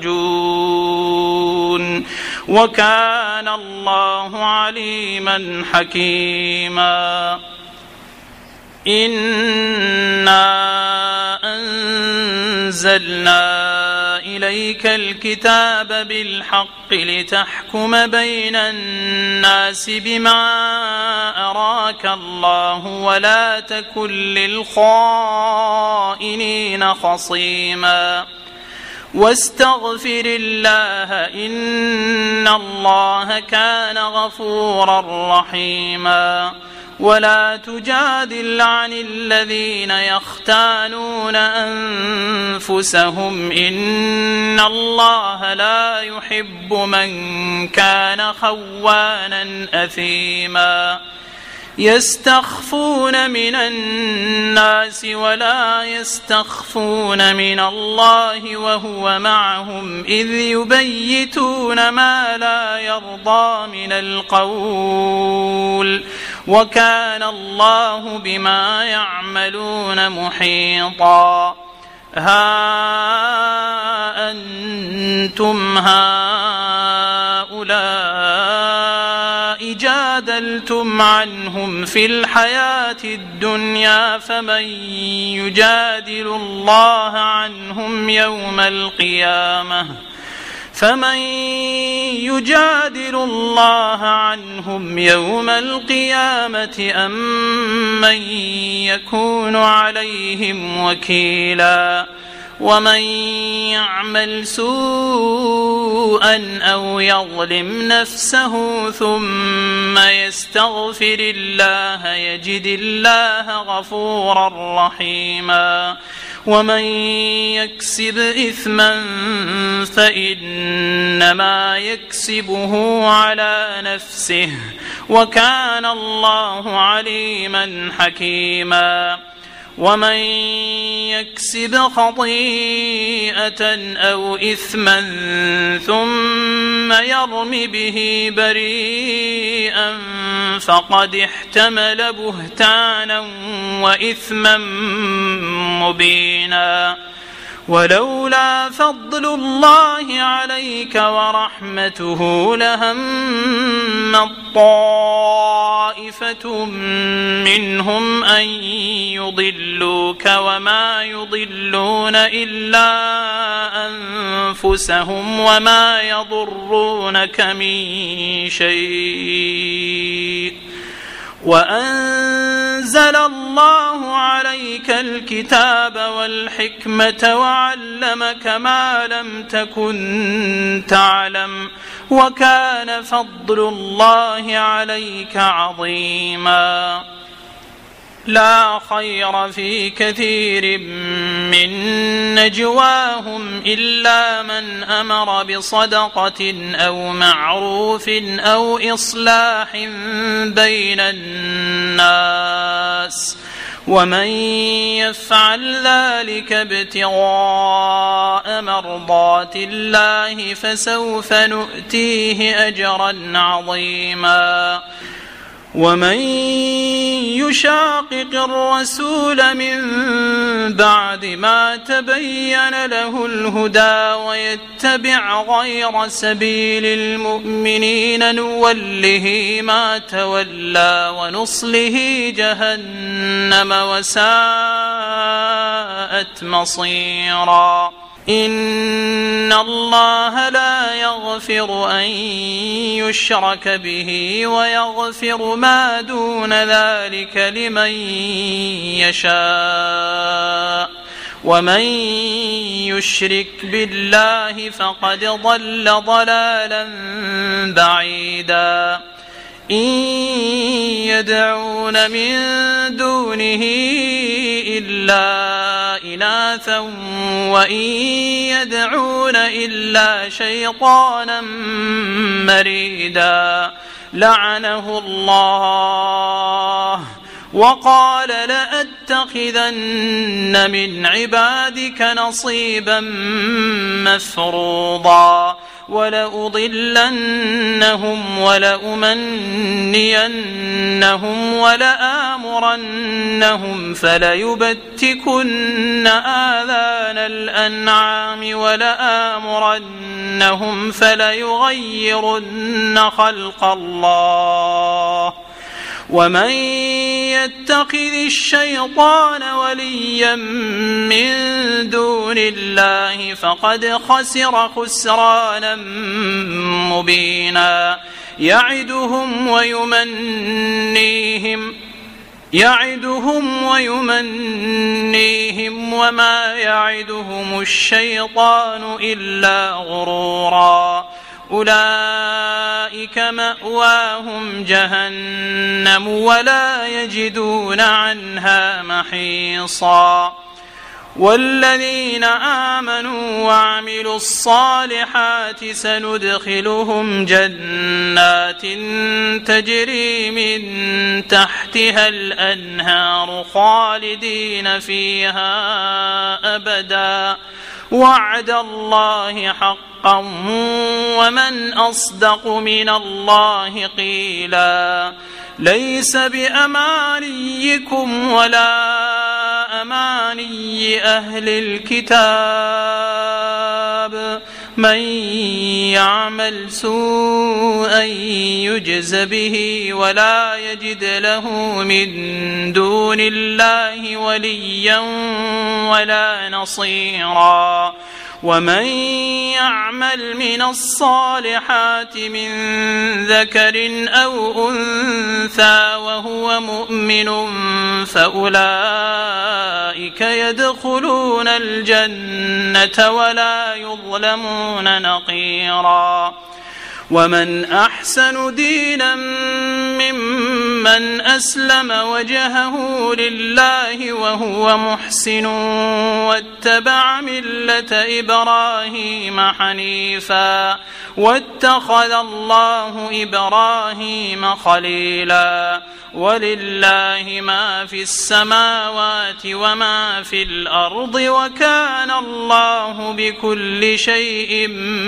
يرجون وكان الله عليما حكيما إنا أنزلنا إليك الكتاب بالحق لتحكم بين الناس بما أراك الله ولا تكن للخائنين خصيما واستغفر الله إن الله كان غفورا رحيما ولا تجادل عن الذين يختانون أنفسهم إن الله لا يحب من كان خوانا أثيما يستخفون من الناس ولا يستخفون من الله وهو معهم إذ يبيتون ما لا يرضى من القول وكان الله بما يعملون محيطا ها أنتم هؤلاء جادلتم عنهم في الحياة الدنيا فمن يجادل الله عنهم يوم القيامة فمن يجادل الله عنهم يوم القيامة أم من يكون عليهم وكيلا ومن يعمل سوءا أو يظلم نفسه ثم يستغفر الله يجد الله غفورا رحيما ومن يكسب إثما فإنما يكسبه على نفسه وكان الله عليما حكيما ومن يكسب خطيئة أو إثما ثم يرم به بريئا فقد احتمل بهتانا وإثما مبينا ولولا فضل الله عليك ورحمته لهم طائفة منهم أن يضلوك وما يضلون إلا أنفسهم وما يضرونك من شيء وأنزل الله عليك الكتاب والحكمة وعلمك ما لم تكن تعلم وكان فضل الله عليك عظيما لا خير في كثير من نجواهم إلا من أمر بصدقة أو معروف أو إصلاح بين الناس ومن يفعل ذلك ابتغاء مرضات الله فسوف نؤتيه أجرا عظيما ومن يشاقق الرسول من بعد ما تبين له الهدى ويتبع غير سبيل المؤمنين نوله ما تولى ونصله جهنم وساءت مصيرا إن الله لا يغفر أن يشرك به ويغفر ما دون ذلك لمن يشاء ومن يشرك بالله فقد ضل ضلالا بعيدا إن يدعون من دونه إلا إناثا وإن يدعون إلا شيطانا مريدا لعنه الله وقال لأتخذن من عبادك نصيبا مفروضا ولأضلنهم ولأمنينهم ولآمرنهم فليبتكن آذان الأنعام ولآمرنهم فليغيرن خلق الله ومن يتخذ الشيطان وليا من دون الله فقد خسر خسرانا مبينا يعدهم ويمنيهم يعدهم ويمنيهم وما يعدهم الشيطان إلا غرورا أولئك مأواهم جهنم ولا يجدون عنها محيصا والذين آمنوا وعملوا الصالحات سندخلهم جنات تجري من تحتها الأنهار خالدين فيها أبدا وعد الله حقا ومن أصدق من الله قيلا ليس بأمانيكم ولا أماني أهل الكتاب من يعمل سوءا يجز به ولا يجد له من دون الله وليا ولا نصيرا ومن يعمل من الصالحات من ذكر أو أنثى وهو مؤمن فأولئك يدخلون الجنة ولا يظلمون نقيرا ومن أحسن دينا ممن أسلم وجهه لله وهو محسن واتبع ملة إبراهيم حنيفا واتخذ الله إبراهيم خليلا ولله ما في السماوات وما في الأرض وكان الله بكل شيء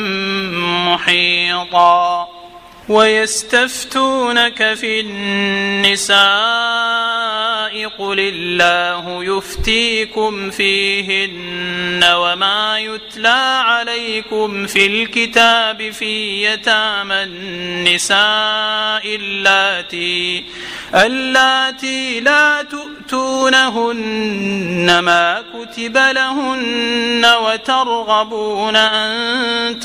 محيطا ويستفتونك في النساء قل الله يفتيكم فيهن وما يتلى عليكم في الكتاب في يتامى النساء اللاتي اللاتي لا تؤتونهن ما كتب لهن وترغبون أن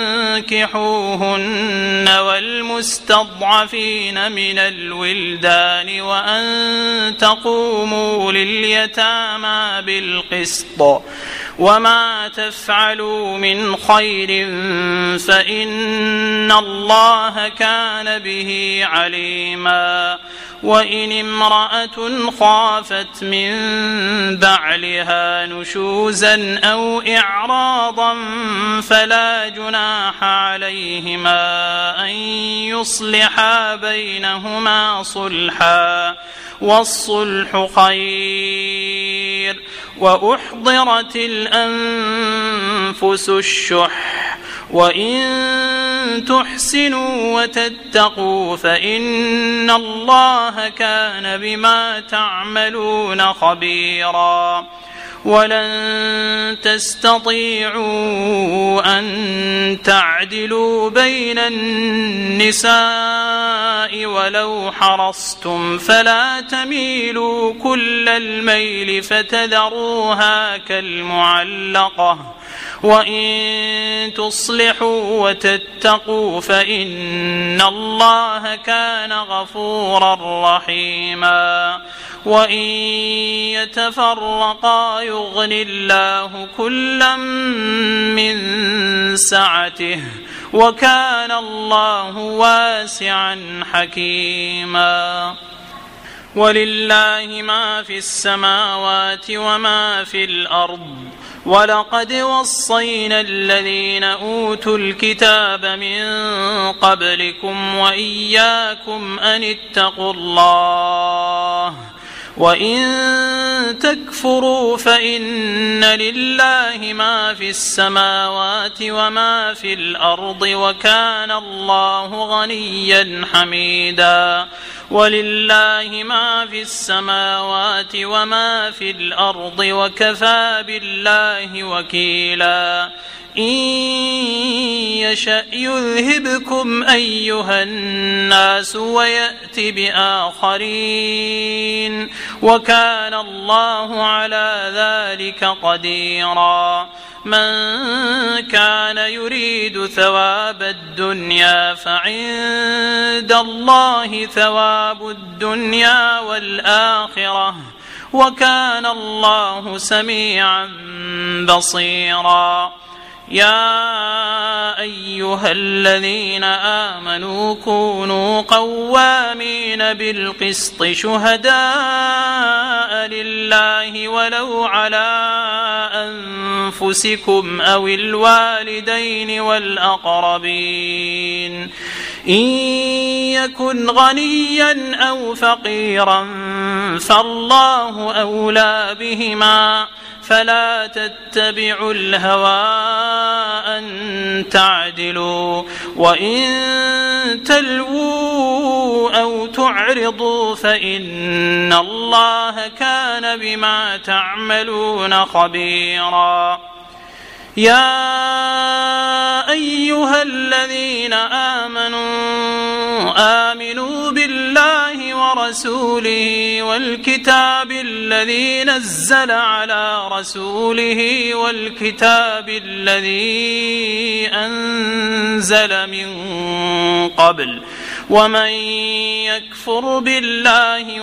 تنكحوهن والمستضعفين من الولدان وأن تقوموا لليتامى بالقسط وما تفعلوا من خير فإن الله كان به عليما وإن امرأة خافت من بعلها نشوزا أو إعراضا فلا جناح عليهما أن يصلحا بينهما صلحا والصلح خير وأحضرت الأنفس الشح وإن تحسنوا وتتقوا فإن الله كان بما تعملون خبيرا ولن تستطيعوا أن تعدلوا بين النساء ولو حرصتم فلا تميلوا كل الميل فتذروها كالمعلقة وإن تصلحوا وتتقوا فإن الله كان غفورا رحيما وإن يتفرقا يغن الله كلا من سعته وكان الله واسعا حكيما ولله ما في السماوات وما في الأرض ولقد وصينا الذين أوتوا الكتاب من قبلكم وإياكم أن اتقوا الله وإن تكفروا فإن لله ما في السماوات وما في الأرض وكان الله غنيا حميدا ولله ما في السماوات وما في الأرض وكفى بالله وكيلا إن يشأ يذهبكم أيها الناس ويأت بآخرين وكان الله على ذلك قديرا من كان يريد ثواب الدنيا فعند الله ثواب الدنيا والآخرة وكان الله سميعا بصيرا يا أيها الذين آمنوا كونوا قوامين بالقسط شهداء لله ولو على أنفسكم أو الوالدين والأقربين إن يكن غنيا أو فقيرا فالله أولى بهما فلا تتبعوا الهوى أن تعدلوا وإن تلووا أو تعرضوا فإن الله كان بما تعملون خبيرا يا أيها الذين آمنوا آمنوا بالله ورسوله والكتاب الذي نزل على رسوله والكتاب الذي أنزل من قبل ومن يكفر بالله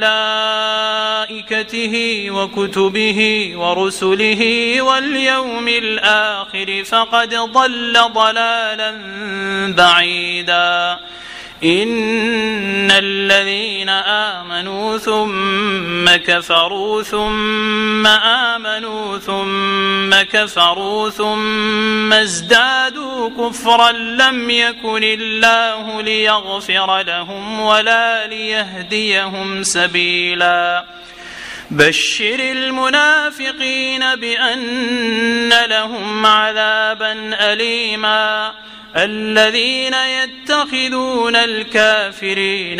وملائكته وكتبه ورسله واليوم الآخر فقد ضل ضلالا بعيدا إن الذين آمنوا ثم كفروا ثم آمنوا ثم كفروا ثم ازدادوا كفرا لم يكن الله ليغفر لهم ولا ليهديهم سبيلا بشر المنافقين بأن لهم عذابا أليما الذين يتخذون الكافرين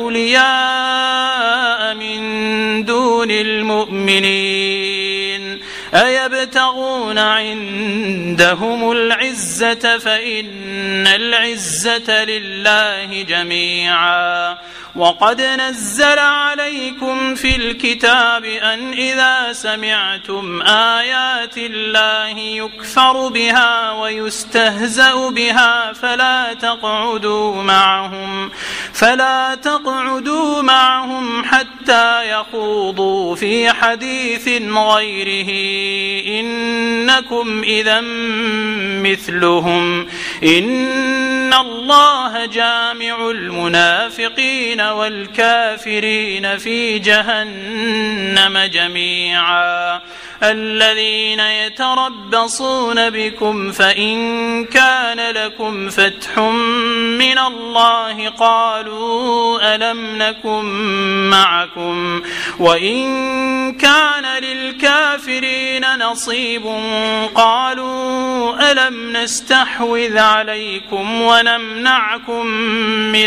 أولياء من دون المؤمنين أيبتغون عندهم العزة فإن العزة لله جميعا وقد نزل عليكم في الكتاب أن إذا سمعتم آيات الله يكفر بها ويستهزأ بها فلا تقعدوا معهم فلا تقعدوا معهم حتى يخوضوا في حديث غيره إنكم إذا مثلهم إن الله جامع المنافقين والكافرين في جهنم جميعا الذين يتربصون بكم فإن كان لكم فتح من الله قالوا ألم نكن معكم وإن كان للكافرين نصيب قالوا ألم نستحوذ عليكم ونمنعكم من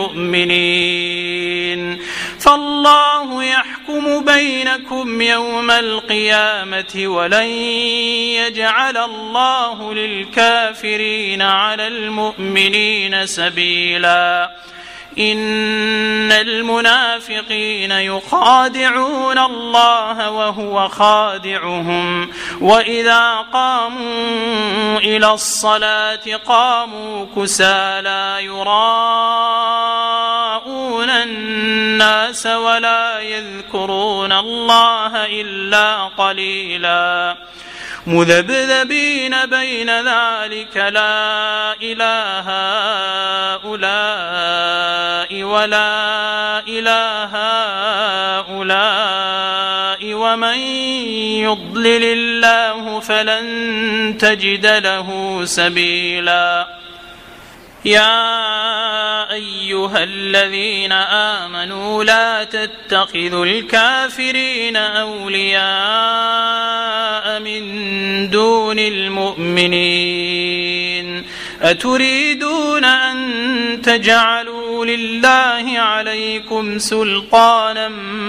المؤمنين فالله يحكم بينكم يوم القيامة ولن يجعل الله للكافرين على المؤمنين سبيلا إن المنافقين يخادعون الله وهو خادعهم وإذا قاموا إلى الصلاة قاموا كسالى يراءون الناس ولا يذكرون الله إلا قليلا مذبذبين بين ذلك لا إله هؤلاء ولا إله هؤلاء ومن يضلل الله فلن تجد له سبيلا يا أيها الذين آمنوا لا تتخذوا الكافرين أولياء من دون المؤمنين أتريدون أن تجعلوا لله عليكم سلطانا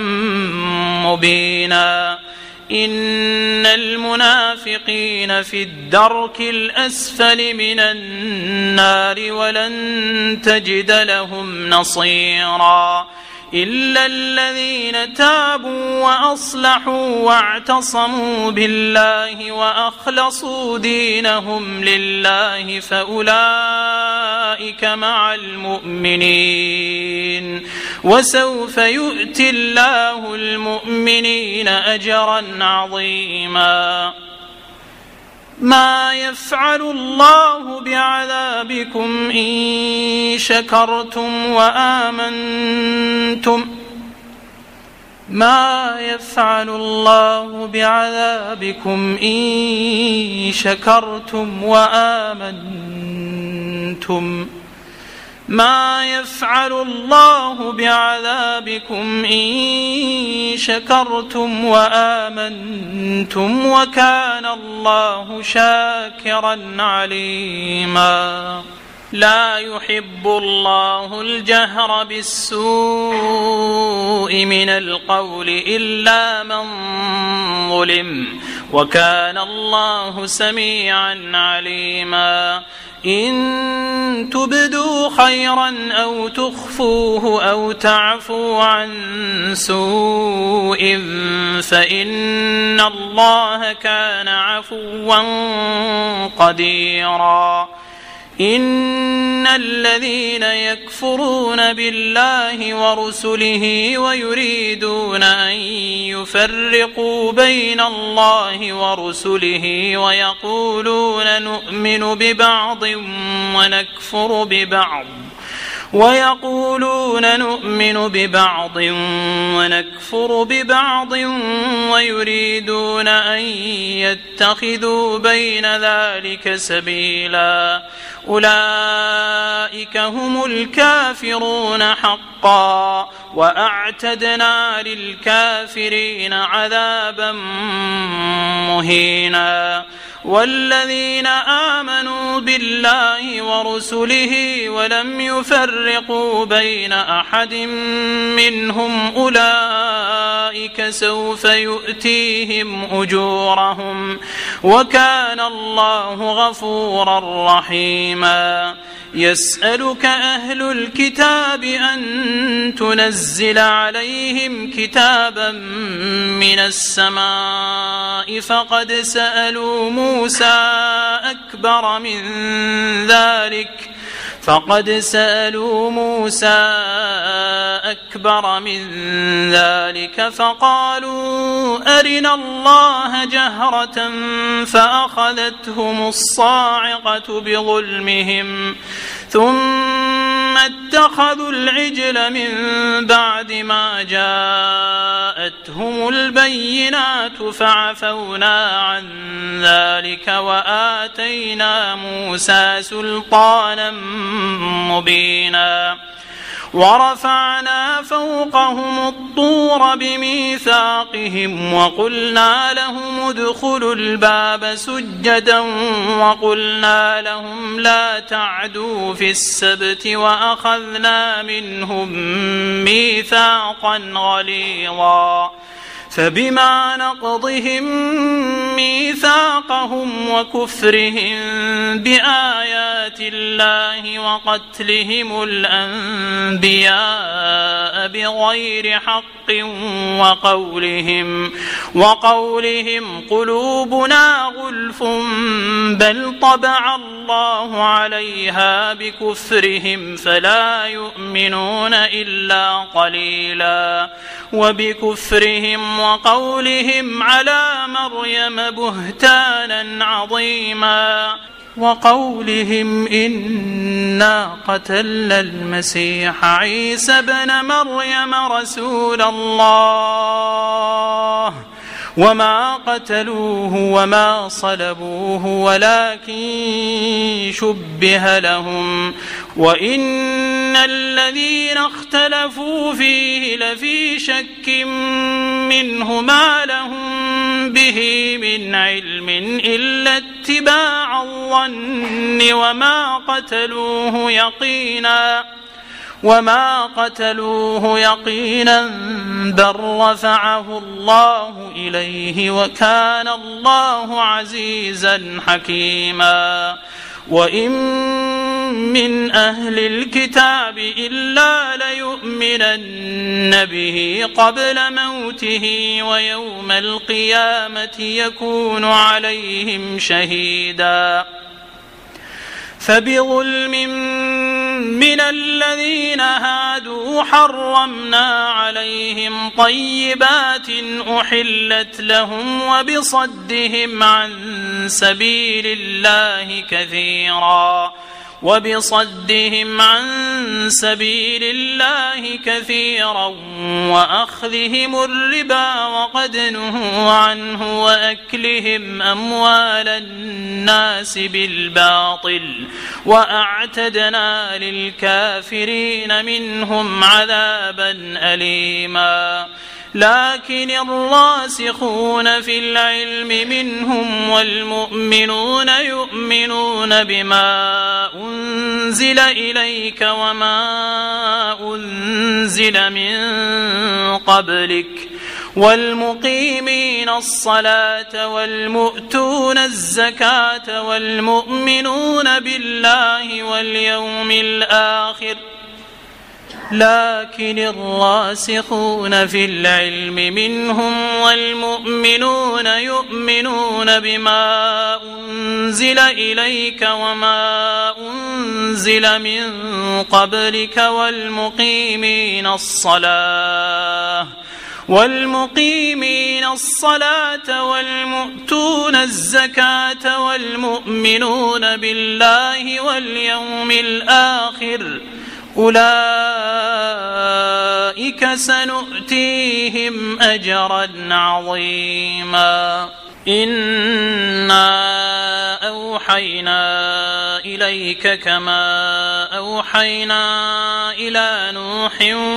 مبينا إن المنافقين في الدرك الأسفل من النار ولن تجد لهم نصيرا إلا الذين تابوا وأصلحوا واعتصموا بالله وأخلصوا دينهم لله فأولئك مع المؤمنين وسوف يؤتي الله المؤمنين أجرا عظيما ما يفعل الله بعذابكم إن شكرتم وآمنتم ما يفعل الله بعذابكم إن شكرتم وآمنتم ما يفعل الله بعذابكم إن شكرتم وآمنتم وكان الله شاكرا عليما. لا يحب الله الجهر بالسوء من القول إلا من ظلم وكان الله سميعا عليما. إن تبدوا خيرا أو تخفوه أو تعفوا عن سوء فإن الله كان عفوا قديرا. إن الذين يكفرون بالله ورسله ويريدون أن يفرقوا بين الله ورسله ويقولون نؤمن ببعض ونكفر ببعض ويقولون نؤمن ببعض ونكفر ببعض ويريدون أن يتخذوا بين ذلك سبيلا أولئك هم الكافرون حقا وأعتدنا للكافرين عذابا مهينا. والذين آمنوا بالله ورسله ولم يفرقوا بين أحد منهم أولئك سوف يؤتيهم أجورهم وكان الله غفورا رحيما. يسألك أهل الكتاب أن تنزل عليهم كتابا من السماء فقد سألوا موسى أكبر من ذلك فقد سألوا موسى أكبر من ذلك فقالوا أرنا الله جهرة فأخذتهم الصاعقة بظلمهم ثم اتخذوا العجل من بعد ما جاءتهم البينات فعفونا عن ذلك وآتينا موسى سلطانا مبينا. ورفعنا فوقهم الطور بميثاقهم وقلنا لهم ادخلوا الباب سجدا وقلنا لهم لا تعدوا في السبت وأخذنا منهم ميثاقا غليظا. فبما نقضهم ميثاقهم وكفرهم بآيات الله وقتلهم الأنبياء بغير حق وقولهم وقولهم قلوبنا غلف بل طبع الله عليها بكفرهم فلا يؤمنون إلا قليلا. وبكفرهم وقولهم على مريم بهتانا عظيما وقولهم إنا قتلنا المسيح عيسى بن مريم رسول الله وما قتلوه وما صلبوه ولكن شبه لهم وإن الذين اختلفوا فيه لفي شك منه ما لهم به من علم إلا اتباع الظن وما قتلوه يقينا وما قتلوه يقينا بل رفعه الله إليه وكان الله عزيزا حكيما. وإن من أهل الكتاب إلا ليؤمنن به قبل موته ويوم القيامة يكون عليهم شهيدا. فبظلم من الذين هادوا حرمنا عليهم طيبات أحلت لهم وبصدهم عن سبيل الله كثيرا وبصدهم عن سبيل الله كثيرا وأخذهم الربا وقد نهوا عنه وأكلهم أموال الناس بالباطل وأعتدنا للكافرين منهم عذابا أليما لكن الراسخون في العلم منهم والمؤمنون يؤمنون بما أنزل إليك وما أنزل من قبلك والمقيمين الصلاة والمؤتون الزكاة والمؤمنون بالله واليوم الآخر لكن الراسخون في العلم منهم والمؤمنون يؤمنون بما أنزل إليك وما أنزل من قبلك والمقيمين الصلاة والمقيمين الصلاة والمؤتون الزكاة والمؤمنون بالله واليوم الآخر أولئك سنؤتيهم أجرا عظيما إنا أوحينا إليك كما أوحينا إلى نوح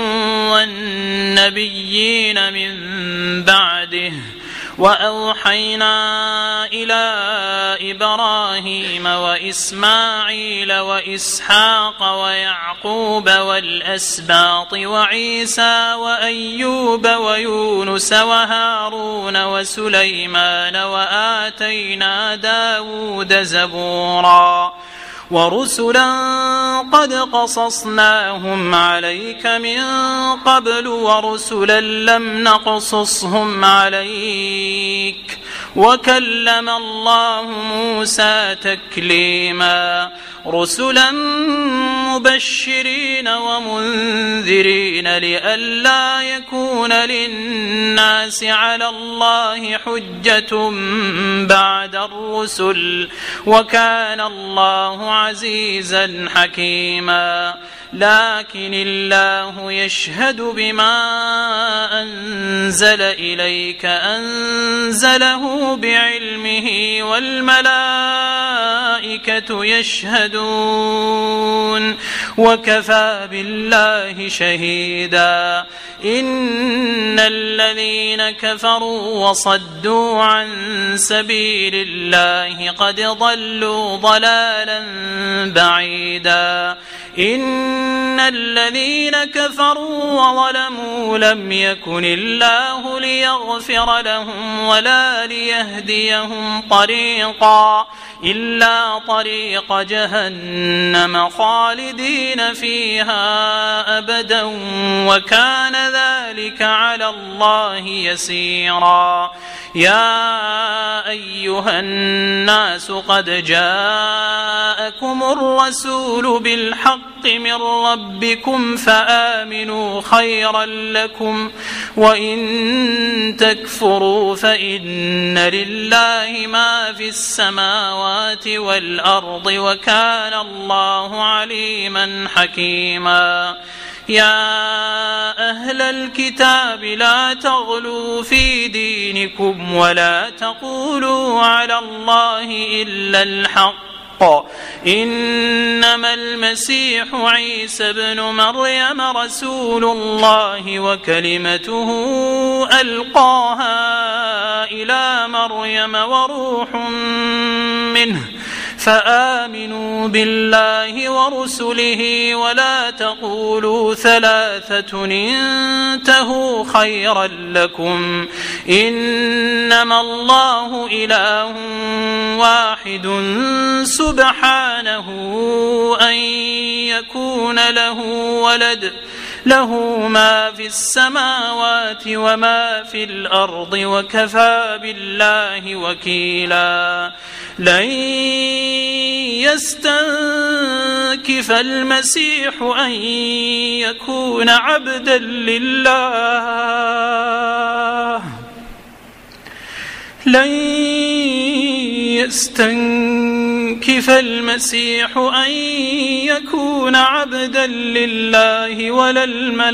والنبيين من بعده وأوحينا إلى إبراهيم وإسماعيل وإسحاق ويعقوب والأسباط وعيسى وأيوب ويونس وهارون وسليمان وآتينا داود زبورا ورسلا قد قصصناهم عليك من قبل ورسلا لم نقصصهم عليك وكلم الله موسى تكليما رسلا مبشرين ومنذرين لئلا يكون للناس على الله حجة بعد الرسل وكان الله عزيزا حكيما لكن الله يشهد بما أنزل إليك أنزله بعلمه والملائكة يشهدون وكفى بالله شهيدا إن الذين كفروا وصدوا عن سبيل الله قد ضلوا ضلالا بعيدا إن الذين كفروا وظلموا لم يكن الله ليغفر لهم ولا ليهديهم طريقا إلا طريق جهنم خالدين فيها أبدا وكان ذلك على الله يسيرا يا أيها الناس قد جاءكم الرسول بالحق من ربكم فآمنوا خيرا لكم وإن تكفروا فإن لله ما في السماوات والأرض وكان الله عليما حكيما يا أهل الكتاب لا تغلوا في دينكم ولا تقولوا على الله إلا الحق إنما المسيح عيسى بن مريم رسول الله وكلمته ألقاها إلى مريم وروح منه فآمنوا بالله ورسله ولا تقولوا ثلاثة انتهوا خيرا لكم إنما الله إله واحد سبحانه أن يكون له ولد له ما في السماوات وما في الأرض وكفى بالله وكيلا لن يستنكف المسيح أن يكون عبدا لله لن يستنكف المسيح أن يكون عبدا لله ولا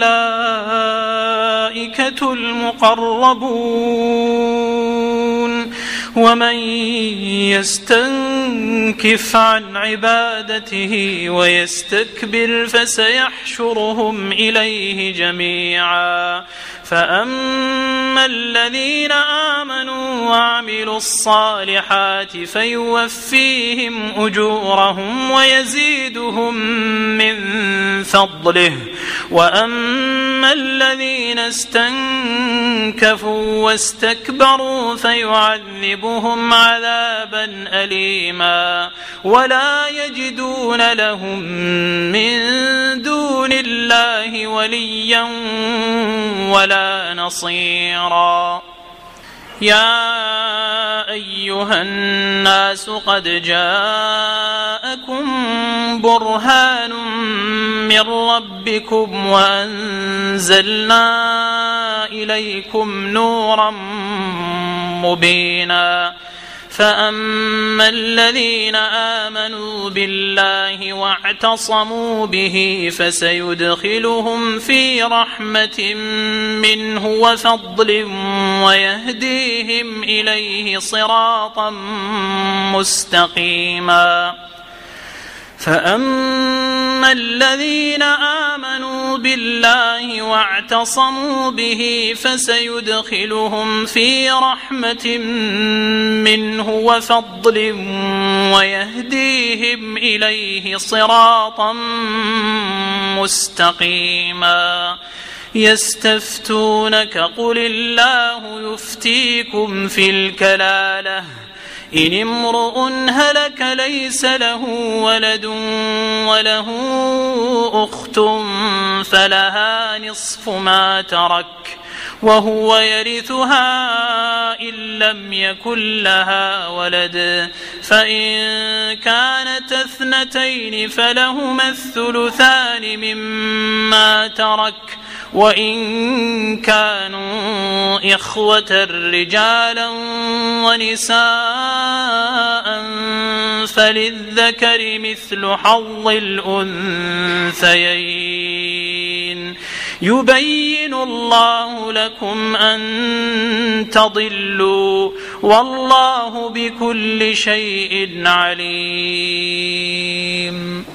الملائكة المقربون ومن يستنكف عن عبادته ويستكبر فسيحشرهم إليه جميعا فأما الذين آمنوا وعملوا الصالحات فيوفيهم أجورهم ويزيدهم من فضله وأما الذين استنكفوا واستكبروا فيعذبهم عذابا أليما ولا يجدون لهم من دون الله وليا ولا نصيرا يا أيها الناس قد جاءكم برهان من ربكم وأنزلنا إليكم نورا مبينا فأما الذين آمنوا بالله واعتصموا به فسيدخلهم في رحمة منه وفضل ويهديهم إليه صراطا مستقيما فأما الذين آمنوا بالله واعتصموا به فسيدخلهم في رحمة منه وفضل ويهديهم إليه صراطا مستقيما يستفتونك قل الله يفتيكم في الكلالة إن امرؤ هلك ليس له ولد وله أخت فلها نصف ما ترك وهو يرثها إن لم يكن لها ولد فإن كانت اثنتين فلهما الثلثان مما ترك وإن كانوا إخوة رجالا ونساء فللذكر مثل حظ الأنثيين يبين الله لكم أن تضلوا والله بكل شيء عليم